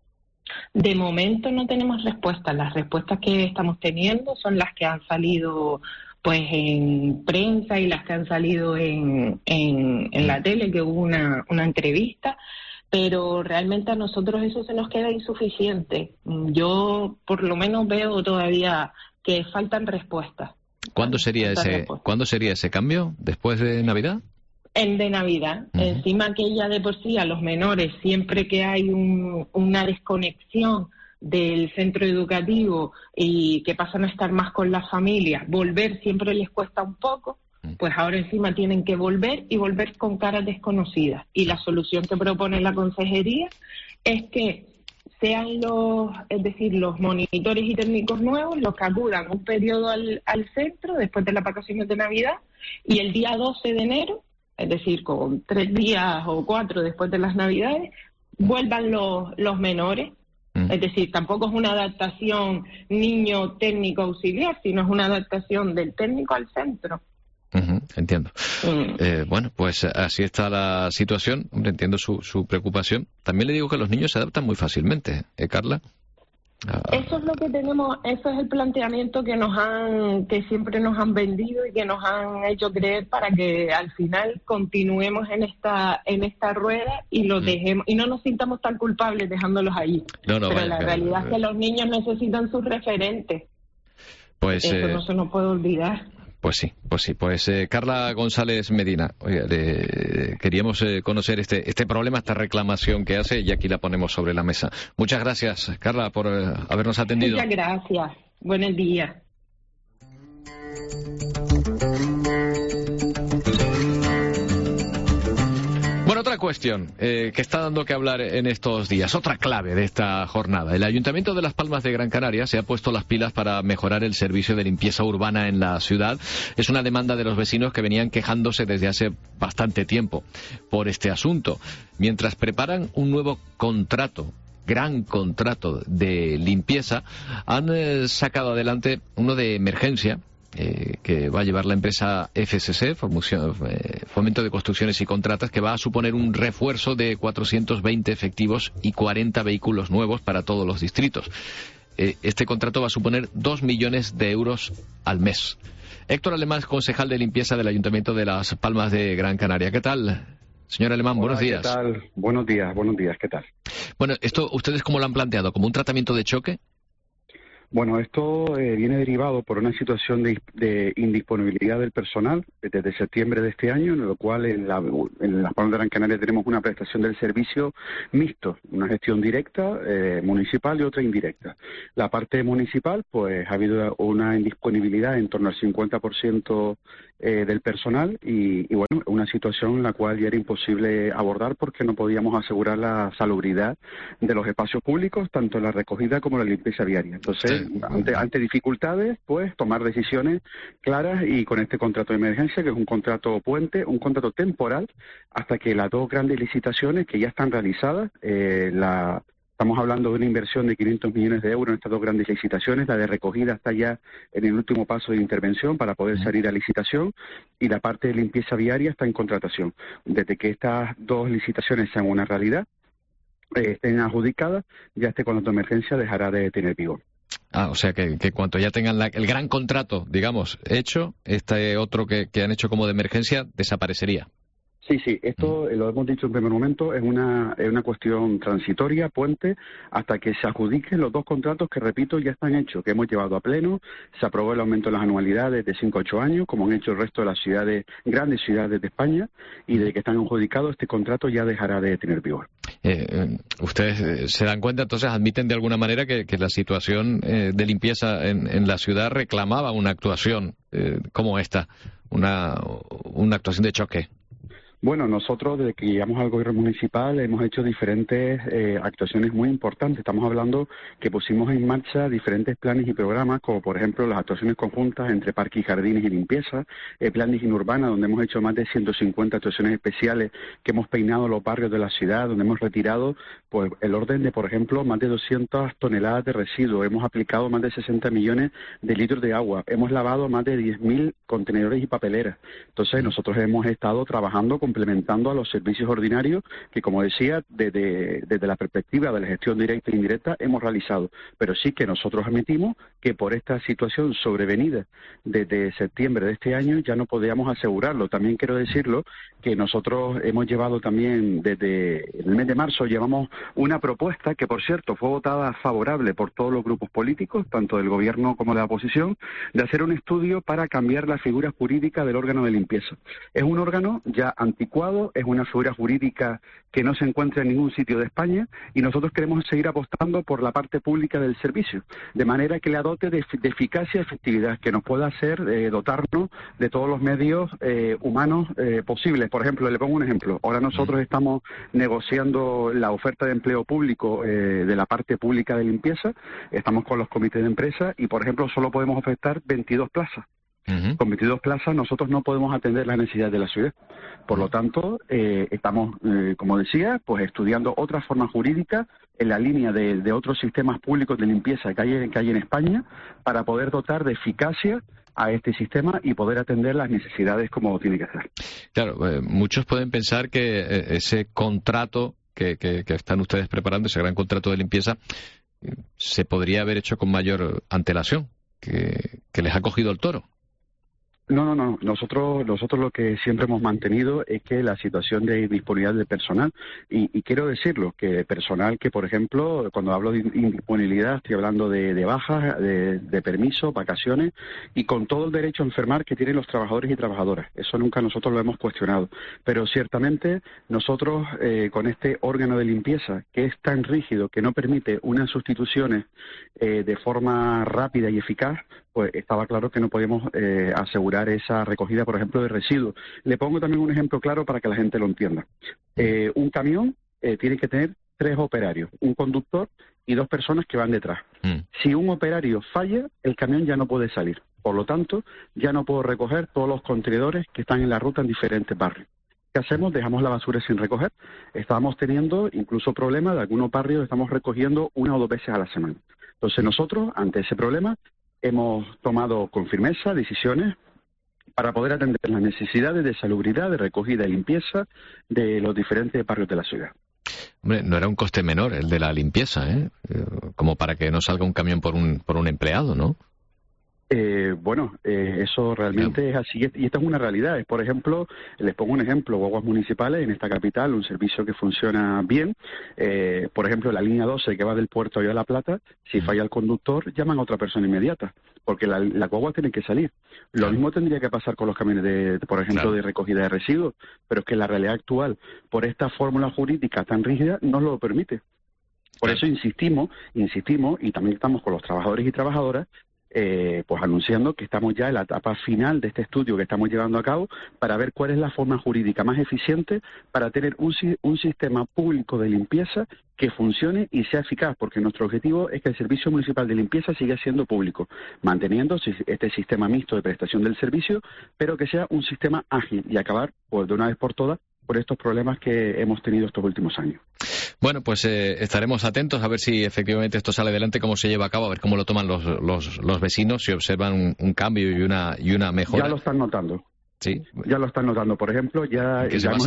De momento no tenemos respuestas. Las respuestas que estamos teniendo son las que han salido pues en prensa y las que han salido en la tele, que hubo una entrevista, pero realmente a nosotros eso se nos queda insuficiente. Yo por lo menos veo todavía que faltan respuestas. ¿Cuándo sería ese cambio? ¿Después de Navidad? De Navidad. Encima que ya de por sí a los menores, siempre que hay una desconexión del centro educativo y que pasan a estar más con las familias, volver siempre les cuesta un poco, pues ahora encima tienen que volver y volver con caras desconocidas. Y la solución que propone la consejería es que sean los monitores y técnicos nuevos los que acudan un periodo al centro después de las vacaciones de Navidad y el día 12 de enero, es decir, con 3 días o 4 después de las Navidades, vuelvan los menores. Es decir, tampoco es una adaptación niño técnico auxiliar, sino es una adaptación del técnico al centro. Entiendo. Bueno, pues así está la situación. Hombre, entiendo su preocupación. También le digo que los niños se adaptan muy fácilmente, Carla. Eso es lo que tenemos, eso es el planteamiento que siempre nos han vendido y que nos han hecho creer para que al final continuemos en esta rueda y los dejemos y no nos sintamos tan culpables dejándolos ahí. Pero la realidad es que los niños necesitan sus referentes. Pues eso no se nos puede olvidar. Pues sí. Pues Carla González Medina, queríamos conocer este problema, esta reclamación que hace y aquí la ponemos sobre la mesa. Muchas gracias, Carla, por habernos atendido. Muchas gracias. Buenos días. Bueno, otra cuestión que está dando que hablar en estos días, otra clave de esta jornada. El Ayuntamiento de Las Palmas de Gran Canaria se ha puesto las pilas para mejorar el servicio de limpieza urbana en la ciudad. Es una demanda de los vecinos que venían quejándose desde hace bastante tiempo por este asunto. Mientras preparan un nuevo gran contrato de limpieza, han sacado adelante uno de emergencia, que va a llevar la empresa FSC, Fomento de Construcciones y Contratas, que va a suponer un refuerzo de 420 efectivos y 40 vehículos nuevos para todos los distritos. Este contrato va a suponer 2 millones de euros al mes. Héctor Alemán, concejal de limpieza del Ayuntamiento de Las Palmas de Gran Canaria. ¿Qué tal? Señor Alemán, hola, buenos días. ¿Qué tal? Buenos días, ¿qué tal? Bueno, ¿esto ustedes cómo lo han planteado? ¿Como un tratamiento de choque? Bueno, esto viene derivado por una situación de indisponibilidad del personal desde septiembre de este año, en lo cual en Las Palmas de Gran Canaria tenemos una prestación del servicio mixto, una gestión directa municipal y otra indirecta. La parte municipal, pues ha habido una indisponibilidad en torno al 50% del personal y bueno, una situación en la cual ya era imposible abordar porque no podíamos asegurar la salubridad de los espacios públicos, tanto en la recogida como en la limpieza viaria. Entonces, ante dificultades, pues tomar decisiones claras y con este contrato de emergencia, que es un contrato puente, un contrato temporal, hasta que las dos grandes licitaciones que ya están realizadas, estamos hablando de una inversión de 500 millones de euros en estas dos grandes licitaciones. La de recogida está ya en el último paso de intervención para poder salir a licitación y la parte de limpieza viaria está en contratación. Desde que estas dos licitaciones sean una realidad, estén adjudicadas, ya este contrato de emergencia dejará de tener vigor. O sea que cuanto ya tengan el gran contrato, digamos, hecho, este otro que han hecho como de emergencia desaparecería. Sí, esto lo hemos dicho en primer momento, es una cuestión transitoria, puente, hasta que se adjudiquen los dos contratos que, repito, ya están hechos, que hemos llevado a pleno. Se aprobó el aumento de las anualidades de 5 a 8 años, como han hecho el resto de las grandes ciudades de España, y desde que están adjudicados, este contrato ya dejará de tener vigor. Ustedes se dan cuenta, entonces admiten de alguna manera que la situación de limpieza en la ciudad reclamaba una actuación como esta, una actuación de choque. Bueno, nosotros desde que llegamos al gobierno municipal hemos hecho diferentes actuaciones muy importantes. Estamos hablando que pusimos en marcha diferentes planes y programas, como por ejemplo las actuaciones conjuntas entre parques y jardines y limpieza, plan de higiene urbana, donde hemos hecho más de 150 actuaciones especiales que hemos peinado los barrios de la ciudad, donde hemos retirado pues el orden de, por ejemplo, más de 200 toneladas de residuos, hemos aplicado más de 60 millones de litros de agua, hemos lavado más de 10.000 contenedores y papeleras. Entonces nosotros hemos estado trabajando complementando a los servicios ordinarios que, como decía, desde la perspectiva de la gestión directa e indirecta hemos realizado. Pero sí que nosotros admitimos que por esta situación sobrevenida desde septiembre de este año ya no podíamos asegurarlo. También quiero decirlo que nosotros hemos llevado también desde el mes de marzo, llevamos una propuesta que, por cierto, fue votada favorable por todos los grupos políticos, tanto del gobierno como de la oposición, de hacer un estudio para cambiar la figura jurídica del órgano de limpieza. Es un órgano ya anticuado, es una figura jurídica que no se encuentra en ningún sitio de España y nosotros queremos seguir apostando por la parte pública del servicio, de manera que la dote de eficacia y efectividad, que nos pueda hacer dotarnos de todos los medios humanos posibles. Por ejemplo, le pongo un ejemplo. Ahora nosotros estamos negociando la oferta de empleo público de la parte pública de limpieza, estamos con los comités de empresa y, por ejemplo, solo podemos ofertar 22 plazas. Con 22 plazas nosotros no podemos atender las necesidades de la ciudad. Por lo tanto, estamos, como decía, pues estudiando otras formas jurídicas en la línea de otros sistemas públicos de limpieza que hay en España para poder dotar de eficacia a este sistema y poder atender las necesidades como tiene que ser. Claro, muchos pueden pensar que ese contrato que están ustedes preparando, ese gran contrato de limpieza, se podría haber hecho con mayor antelación, que les ha cogido el toro. No. Nosotros lo que siempre hemos mantenido es que la situación de disponibilidad de personal, y quiero decirlo, que personal que, por ejemplo, cuando hablo de indisponibilidad, estoy hablando de bajas, de permisos, vacaciones, y con todo el derecho a enfermar que tienen los trabajadores y trabajadoras. Eso nunca nosotros lo hemos cuestionado. Pero ciertamente nosotros, con este órgano de limpieza, que es tan rígido que no permite unas sustituciones de forma rápida y eficaz, pues estaba claro que no podíamos asegurar esa recogida, por ejemplo, de residuos. Le pongo también un ejemplo claro para que la gente lo entienda. Un camión tiene que tener 3 operarios, un conductor y 2 personas que van detrás. Si un operario falla, el camión ya no puede salir. Por lo tanto, ya no puedo recoger todos los contenedores que están en la ruta en diferentes barrios. ¿Qué hacemos? Dejamos la basura sin recoger. Estábamos teniendo incluso problemas de algunos barrios, estamos recogiendo 1 o 2 veces a la semana. Entonces nosotros, ante ese problema, hemos tomado con firmeza decisiones para poder atender las necesidades de salubridad, de recogida y limpieza de los diferentes barrios de la ciudad. Hombre, no era un coste menor el de la limpieza, como para que no salga un camión por un empleado, ¿no? Eso realmente es así, y esta es una realidad. Por ejemplo, les pongo un ejemplo, guaguas municipales en esta capital, un servicio que funciona bien. Por ejemplo, la línea 12 que va del puerto a La Plata, si falla el conductor, llaman a otra persona inmediata, porque la guagua tiene que salir. Lo mismo tendría que pasar con los camiones, por ejemplo, de recogida de residuos, pero es que la realidad actual, por esta fórmula jurídica tan rígida, no lo permite. Por eso insistimos, y también estamos con los trabajadores y trabajadoras, pues anunciando que estamos ya en la etapa final de este estudio que estamos llevando a cabo para ver cuál es la forma jurídica más eficiente para tener un sistema público de limpieza que funcione y sea eficaz, porque nuestro objetivo es que el Servicio Municipal de Limpieza siga siendo público, manteniendo este sistema mixto de prestación del servicio, pero que sea un sistema ágil y acabar, pues, de una vez por todas, por estos problemas que hemos tenido estos últimos años. Bueno, pues estaremos atentos a ver si efectivamente esto sale adelante, cómo se lleva a cabo, a ver cómo lo toman los vecinos, si observan un cambio y una mejora. Ya lo están notando. Sí. Ya lo están notando. Por ejemplo, ya hemos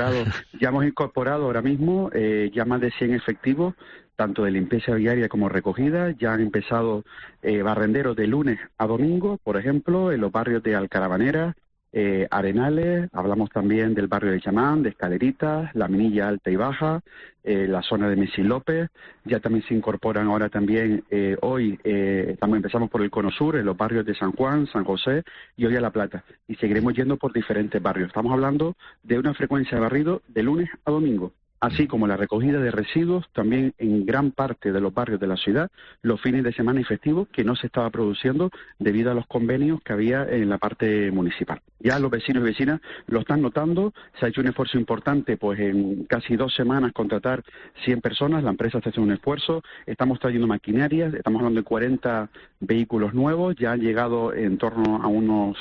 incorporado ahora mismo ya más de 100 efectivos, tanto de limpieza viaria como recogida. Ya han empezado barrenderos de lunes a domingo, por ejemplo, en los barrios de Alcarabanera, Arenales, hablamos también del barrio de Chamán, de Escaleritas, La Minilla Alta y Baja, la zona de Messi López. Ya también se incorporan ahora también, hoy empezamos por el Cono Sur, en los barrios de San Juan, San José y hoy a La Plata. Y seguiremos yendo por diferentes barrios. Estamos hablando de una frecuencia de barrido de lunes a domingo, así como la recogida de residuos también en gran parte de los barrios de la ciudad, los fines de semana y festivos, que no se estaba produciendo debido a los convenios que había en la parte municipal. Ya los vecinos y vecinas lo están notando, se ha hecho un esfuerzo importante, pues en casi 2 semanas contratar 100 personas, la empresa está haciendo un esfuerzo, estamos trayendo maquinarias, estamos hablando de 40 vehículos nuevos, ya han llegado en torno a unos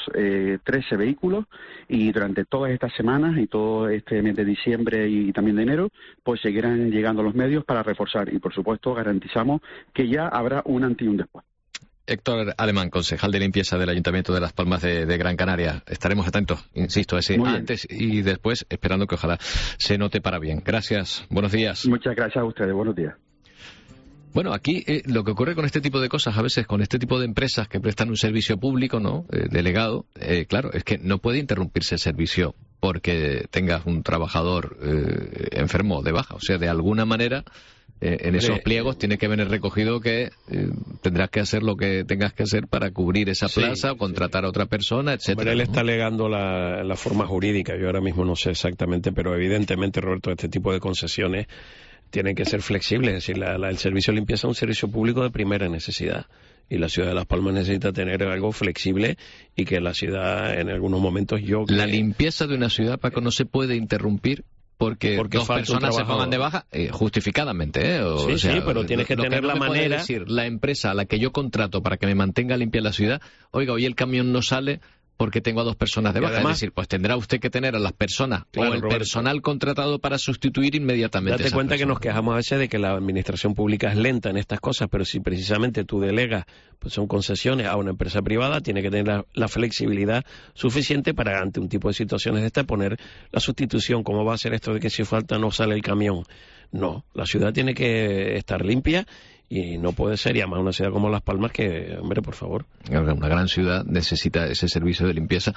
13 vehículos, y durante todas estas semanas y todo este mes de diciembre y también de enero, pues seguirán llegando los medios para reforzar, y por supuesto garantizamos que ya habrá un antes y un después. Héctor Alemán, concejal de limpieza del Ayuntamiento de Las Palmas de Gran Canaria. Estaremos atentos, insisto, ese antes y después, esperando que ojalá se note para bien. Gracias, buenos días. Muchas gracias a ustedes, buenos días. Bueno, aquí lo que ocurre con este tipo de cosas, a veces con este tipo de empresas que prestan un servicio público, ¿no? Delegado, claro, es que no puede interrumpirse el servicio porque tengas un trabajador enfermo de baja. O sea, de alguna manera, en esos pliegos tiene que venir recogido que tendrás que hacer lo que tengas que hacer para cubrir esa plaza o contratar a otra persona, etcétera. Él está alegando la forma jurídica, yo ahora mismo no sé exactamente, pero evidentemente, Roberto, este tipo de concesiones tienen que ser flexibles. Es decir, el servicio de limpieza es un servicio público de primera necesidad. Y la ciudad de Las Palmas necesita tener algo flexible y que la ciudad, en algunos momentos, La limpieza de una ciudad, Paco, no se puede interrumpir porque dos personas se pongan de baja justificadamente, sí, pero tienes que tener la manera. Puede decir la empresa a la que yo contrato para que me mantenga limpia la ciudad, oiga, hoy el camión no sale porque tengo a 2 personas de baja. Además, es decir, pues tendrá usted que tener a las personas o el personal contratado para sustituir inmediatamente. Date cuenta que nos quejamos a veces de que la administración pública es lenta en estas cosas, pero si precisamente tú delegas, pues son concesiones a una empresa privada, tiene que tener la flexibilidad suficiente para, ante un tipo de situaciones de esta, poner la sustitución. ¿Cómo va a ser esto de que si falta no sale el camión? No, la ciudad tiene que estar limpia. Y no puede ser, y además una ciudad como Las Palmas que, hombre, por favor. Una gran ciudad necesita ese servicio de limpieza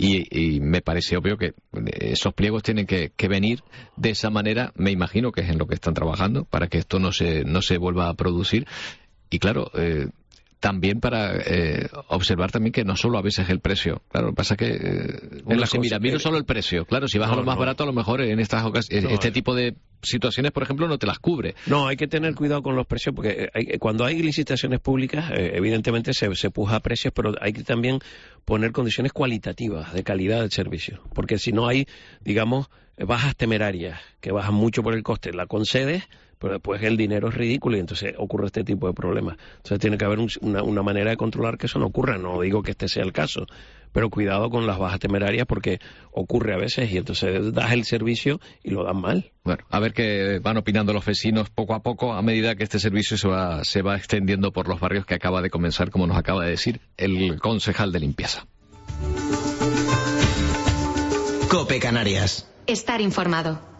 y me parece obvio que esos pliegos tienen que venir de esa manera. Me imagino que es en lo que están trabajando para que esto no se vuelva a producir. Y claro, también para observar también que no solo a veces el precio. Claro, lo que pasa es que uno se mira no solo el precio. Claro, si vas a lo más barato, a lo mejor en estas ocasiones, este tipo de situaciones, por ejemplo, no te las cubre. No, hay que tener cuidado con los precios, porque cuando hay licitaciones públicas, evidentemente se puja a precios, pero hay que también poner condiciones cualitativas de calidad del servicio, porque si no hay, digamos, bajas temerarias, que bajan mucho por el coste, la concedes, pero después el dinero es ridículo y entonces ocurre este tipo de problemas. Entonces tiene que haber una manera de controlar que eso no ocurra. No digo que este sea el caso, pero cuidado con las bajas temerarias porque ocurre a veces y entonces das el servicio y lo dan mal. Bueno, a ver qué van opinando los vecinos poco a poco a medida que este servicio se va extendiendo por los barrios que acaba de comenzar, como nos acaba de decir el concejal de limpieza. COPE Canarias. Estar informado.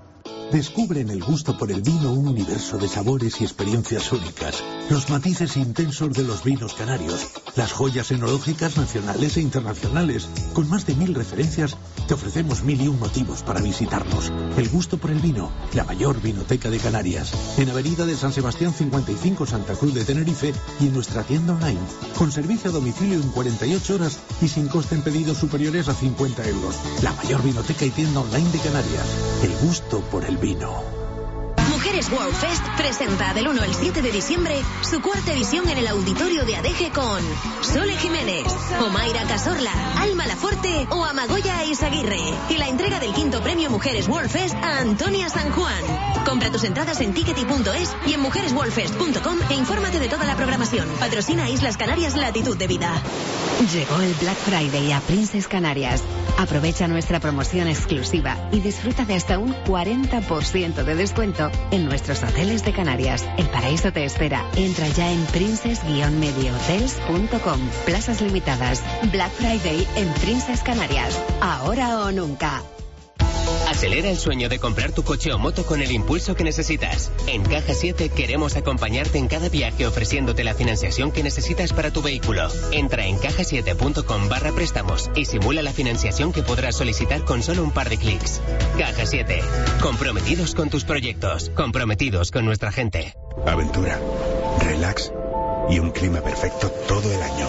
Descubre en el gusto por el vino un universo de sabores y experiencias únicas, los matices intensos de los vinos canarios, las joyas enológicas nacionales e internacionales. Con más de 1000 referencias, te ofrecemos 1001 motivos para visitarnos. El gusto por el vino, la mayor vinoteca de Canarias. En Avenida de San Sebastián 55, Santa Cruz de Tenerife, y en nuestra tienda online, con servicio a domicilio en 48 horas y sin coste en pedidos superiores a 50 euros. La mayor vinoteca y tienda online de Canarias. El gusto por el vino. Mujeres World Fest presenta del 1 al 7 de diciembre su cuarta edición en el auditorio de ADG con Sole Jiménez, Omaira Casorla, Alma Lafuerte o Amagoya Eizaguirre. Y la entrega del quinto premio Mujeres World Fest a Antonia San Juan. Compra tus entradas en tickety.es y en mujeresworldfest.com e infórmate de toda la programación. Patrocina Islas Canarias Latitud de Vida. Llegó el Black Friday a Princess Canarias. Aprovecha nuestra promoción exclusiva y disfruta de hasta un 40% de descuento en nuestros hoteles de Canarias. El paraíso te espera. Entra ya en princess-mediohotels.com. Plazas limitadas. Black Friday en Princess Canarias. Ahora o nunca. Acelera el sueño de comprar tu coche o moto con el impulso que necesitas. En Caja 7 queremos acompañarte en cada viaje ofreciéndote la financiación que necesitas para tu vehículo. Entra en cajasiete.com/préstamos y simula la financiación que podrás solicitar con solo un par de clics. Caja 7. Comprometidos con tus proyectos. Comprometidos con nuestra gente. Aventura, relax y un clima perfecto todo el año.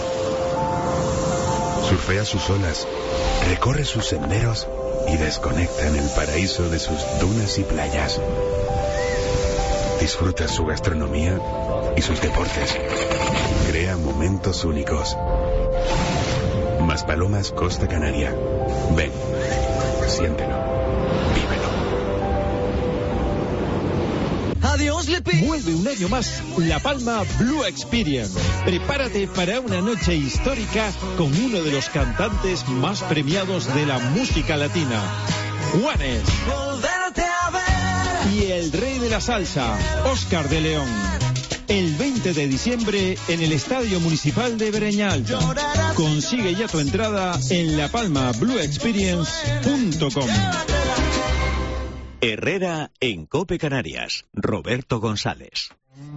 Surfea sus olas, recorre sus senderos y desconecta en el paraíso de sus dunas y playas. Disfruta su gastronomía y sus deportes. Crea momentos únicos. Maspalomas Costa Canaria. Ven, siéntelo, vívelo. Adiós, Lepi. Vuelve un año más La Palma Blue Experience. Prepárate para una noche histórica con uno de los cantantes más premiados de la música latina, Juanes. Y el rey de la salsa, Óscar de León. El 20 de diciembre en el Estadio Municipal de Breña. Consigue ya tu entrada en lapalmablueexperience.com. Herrera en COPE Canarias. Roberto González.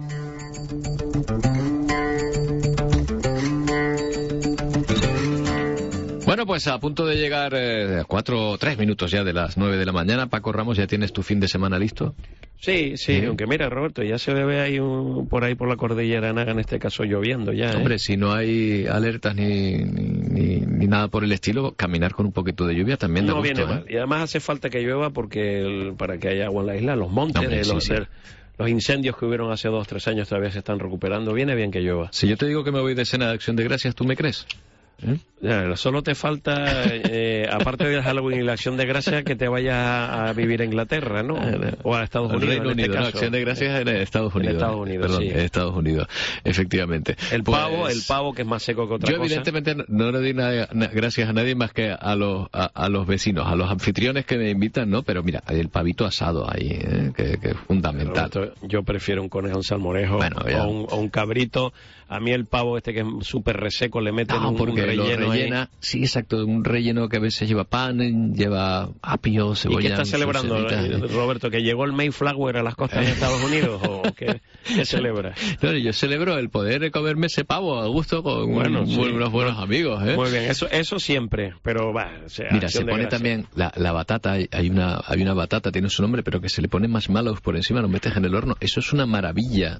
Bueno, pues a punto de llegar 3 minutos ya de las 9 de la mañana. Paco Ramos, ¿ya tienes tu fin de semana listo? Sí, aunque mira, Roberto, ya se ve ahí por ahí por la cordillera Naga, en este caso lloviendo ya. Hombre, si no hay alertas ni nada por el estilo, caminar con un poquito de lluvia también da gusto, viene mal. Y además hace falta que llueva porque para que haya agua en la isla, los montes, los incendios que hubieron hace 2 o 3 años todavía se están recuperando. Viene bien que llueva. Si yo te digo que me voy de cena de Acción de Gracias, ¿tú me crees? Ya, solo te falta, aparte del Halloween y la Acción de Gracias, que te vayas a vivir a Inglaterra, ¿no? O a Estados Unidos. Reino Unido, caso. Acción de Gracias en Estados Unidos. En Estados Unidos, perdón, sí. En Estados Unidos, efectivamente. El pavo que es más seco que otra cosa. Yo evidentemente no le doy gracias a nadie más que a los vecinos, a los anfitriones que me invitan, ¿no? Pero mira, hay el pavito asado ahí, que es fundamental. Yo prefiero un conejo en salmorejo o un cabrito. A mí el pavo que es súper reseco le meten un relleno rellena, sí, exacto, un relleno que a veces lleva pan, lleva apio, cebolla. ¿Y qué estás celebrando, Roberto? ¿Que llegó el Mayflower a las costas de Estados Unidos? ¿O qué celebra? No, yo celebro el poder comerme ese pavo a gusto con unos buenos amigos. Muy bien, eso siempre, pero mira, se pone también la batata, hay una batata, tiene su nombre, pero que se le pone marshmallows por encima, lo metes en el horno. Eso es una maravilla.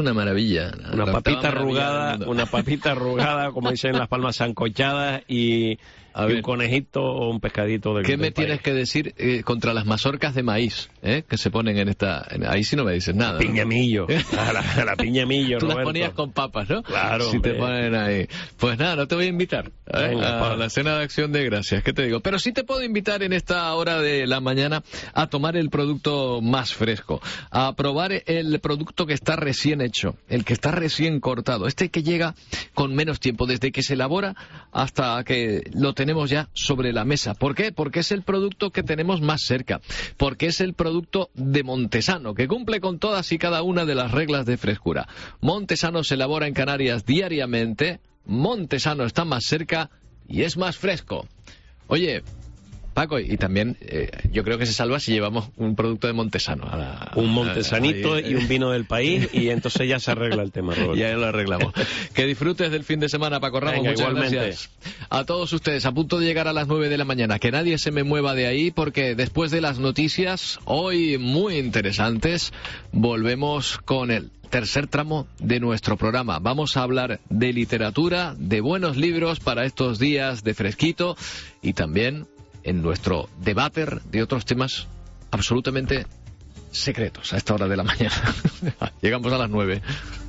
Una papita arrugada, como dicen Las Palmas, sancochadas y un conejito o un pescadito del ¿Qué me tienes que decir contra las mazorcas de maíz que se ponen en esta? Ahí sí no me dices nada. Piñamillo. La piñamillo, Tú Roberto. las ponías con papas, ¿no? Claro. Si te ponen ahí. Pues nada, no te voy a invitar a la cena de Acción de Gracias. ¿Qué te digo? Pero sí te puedo invitar en esta hora de la mañana a tomar el producto más fresco, a probar el producto que está recién hecho, el que está recién cortado, que llega con menos tiempo, desde que se elabora hasta que lo tenemos ya sobre la mesa. ¿Por qué? Porque es el producto que tenemos más cerca, porque es el producto de Montesano, que cumple con todas y cada una de las reglas de frescura. Montesano se elabora en Canarias diariamente, Montesano está más cerca y es más fresco. Oye, Paco, y también yo creo que se salva si llevamos un producto de Montesano. Un montesanito y un vino del país, y entonces ya se arregla el tema, Roberto. Ya lo arreglamos. Que disfrutes del fin de semana, Paco Ramos. Venga, muchas igualmente. gracias. A todos ustedes, a punto de llegar a las 9 de la mañana. Que nadie se me mueva de ahí, porque después de las noticias, hoy muy interesantes, volvemos con el tercer tramo de nuestro programa. Vamos a hablar de literatura, de buenos libros para estos días de fresquito, y también en nuestro debater de otros temas absolutamente secretos a esta hora de la mañana. Llegamos a las 9.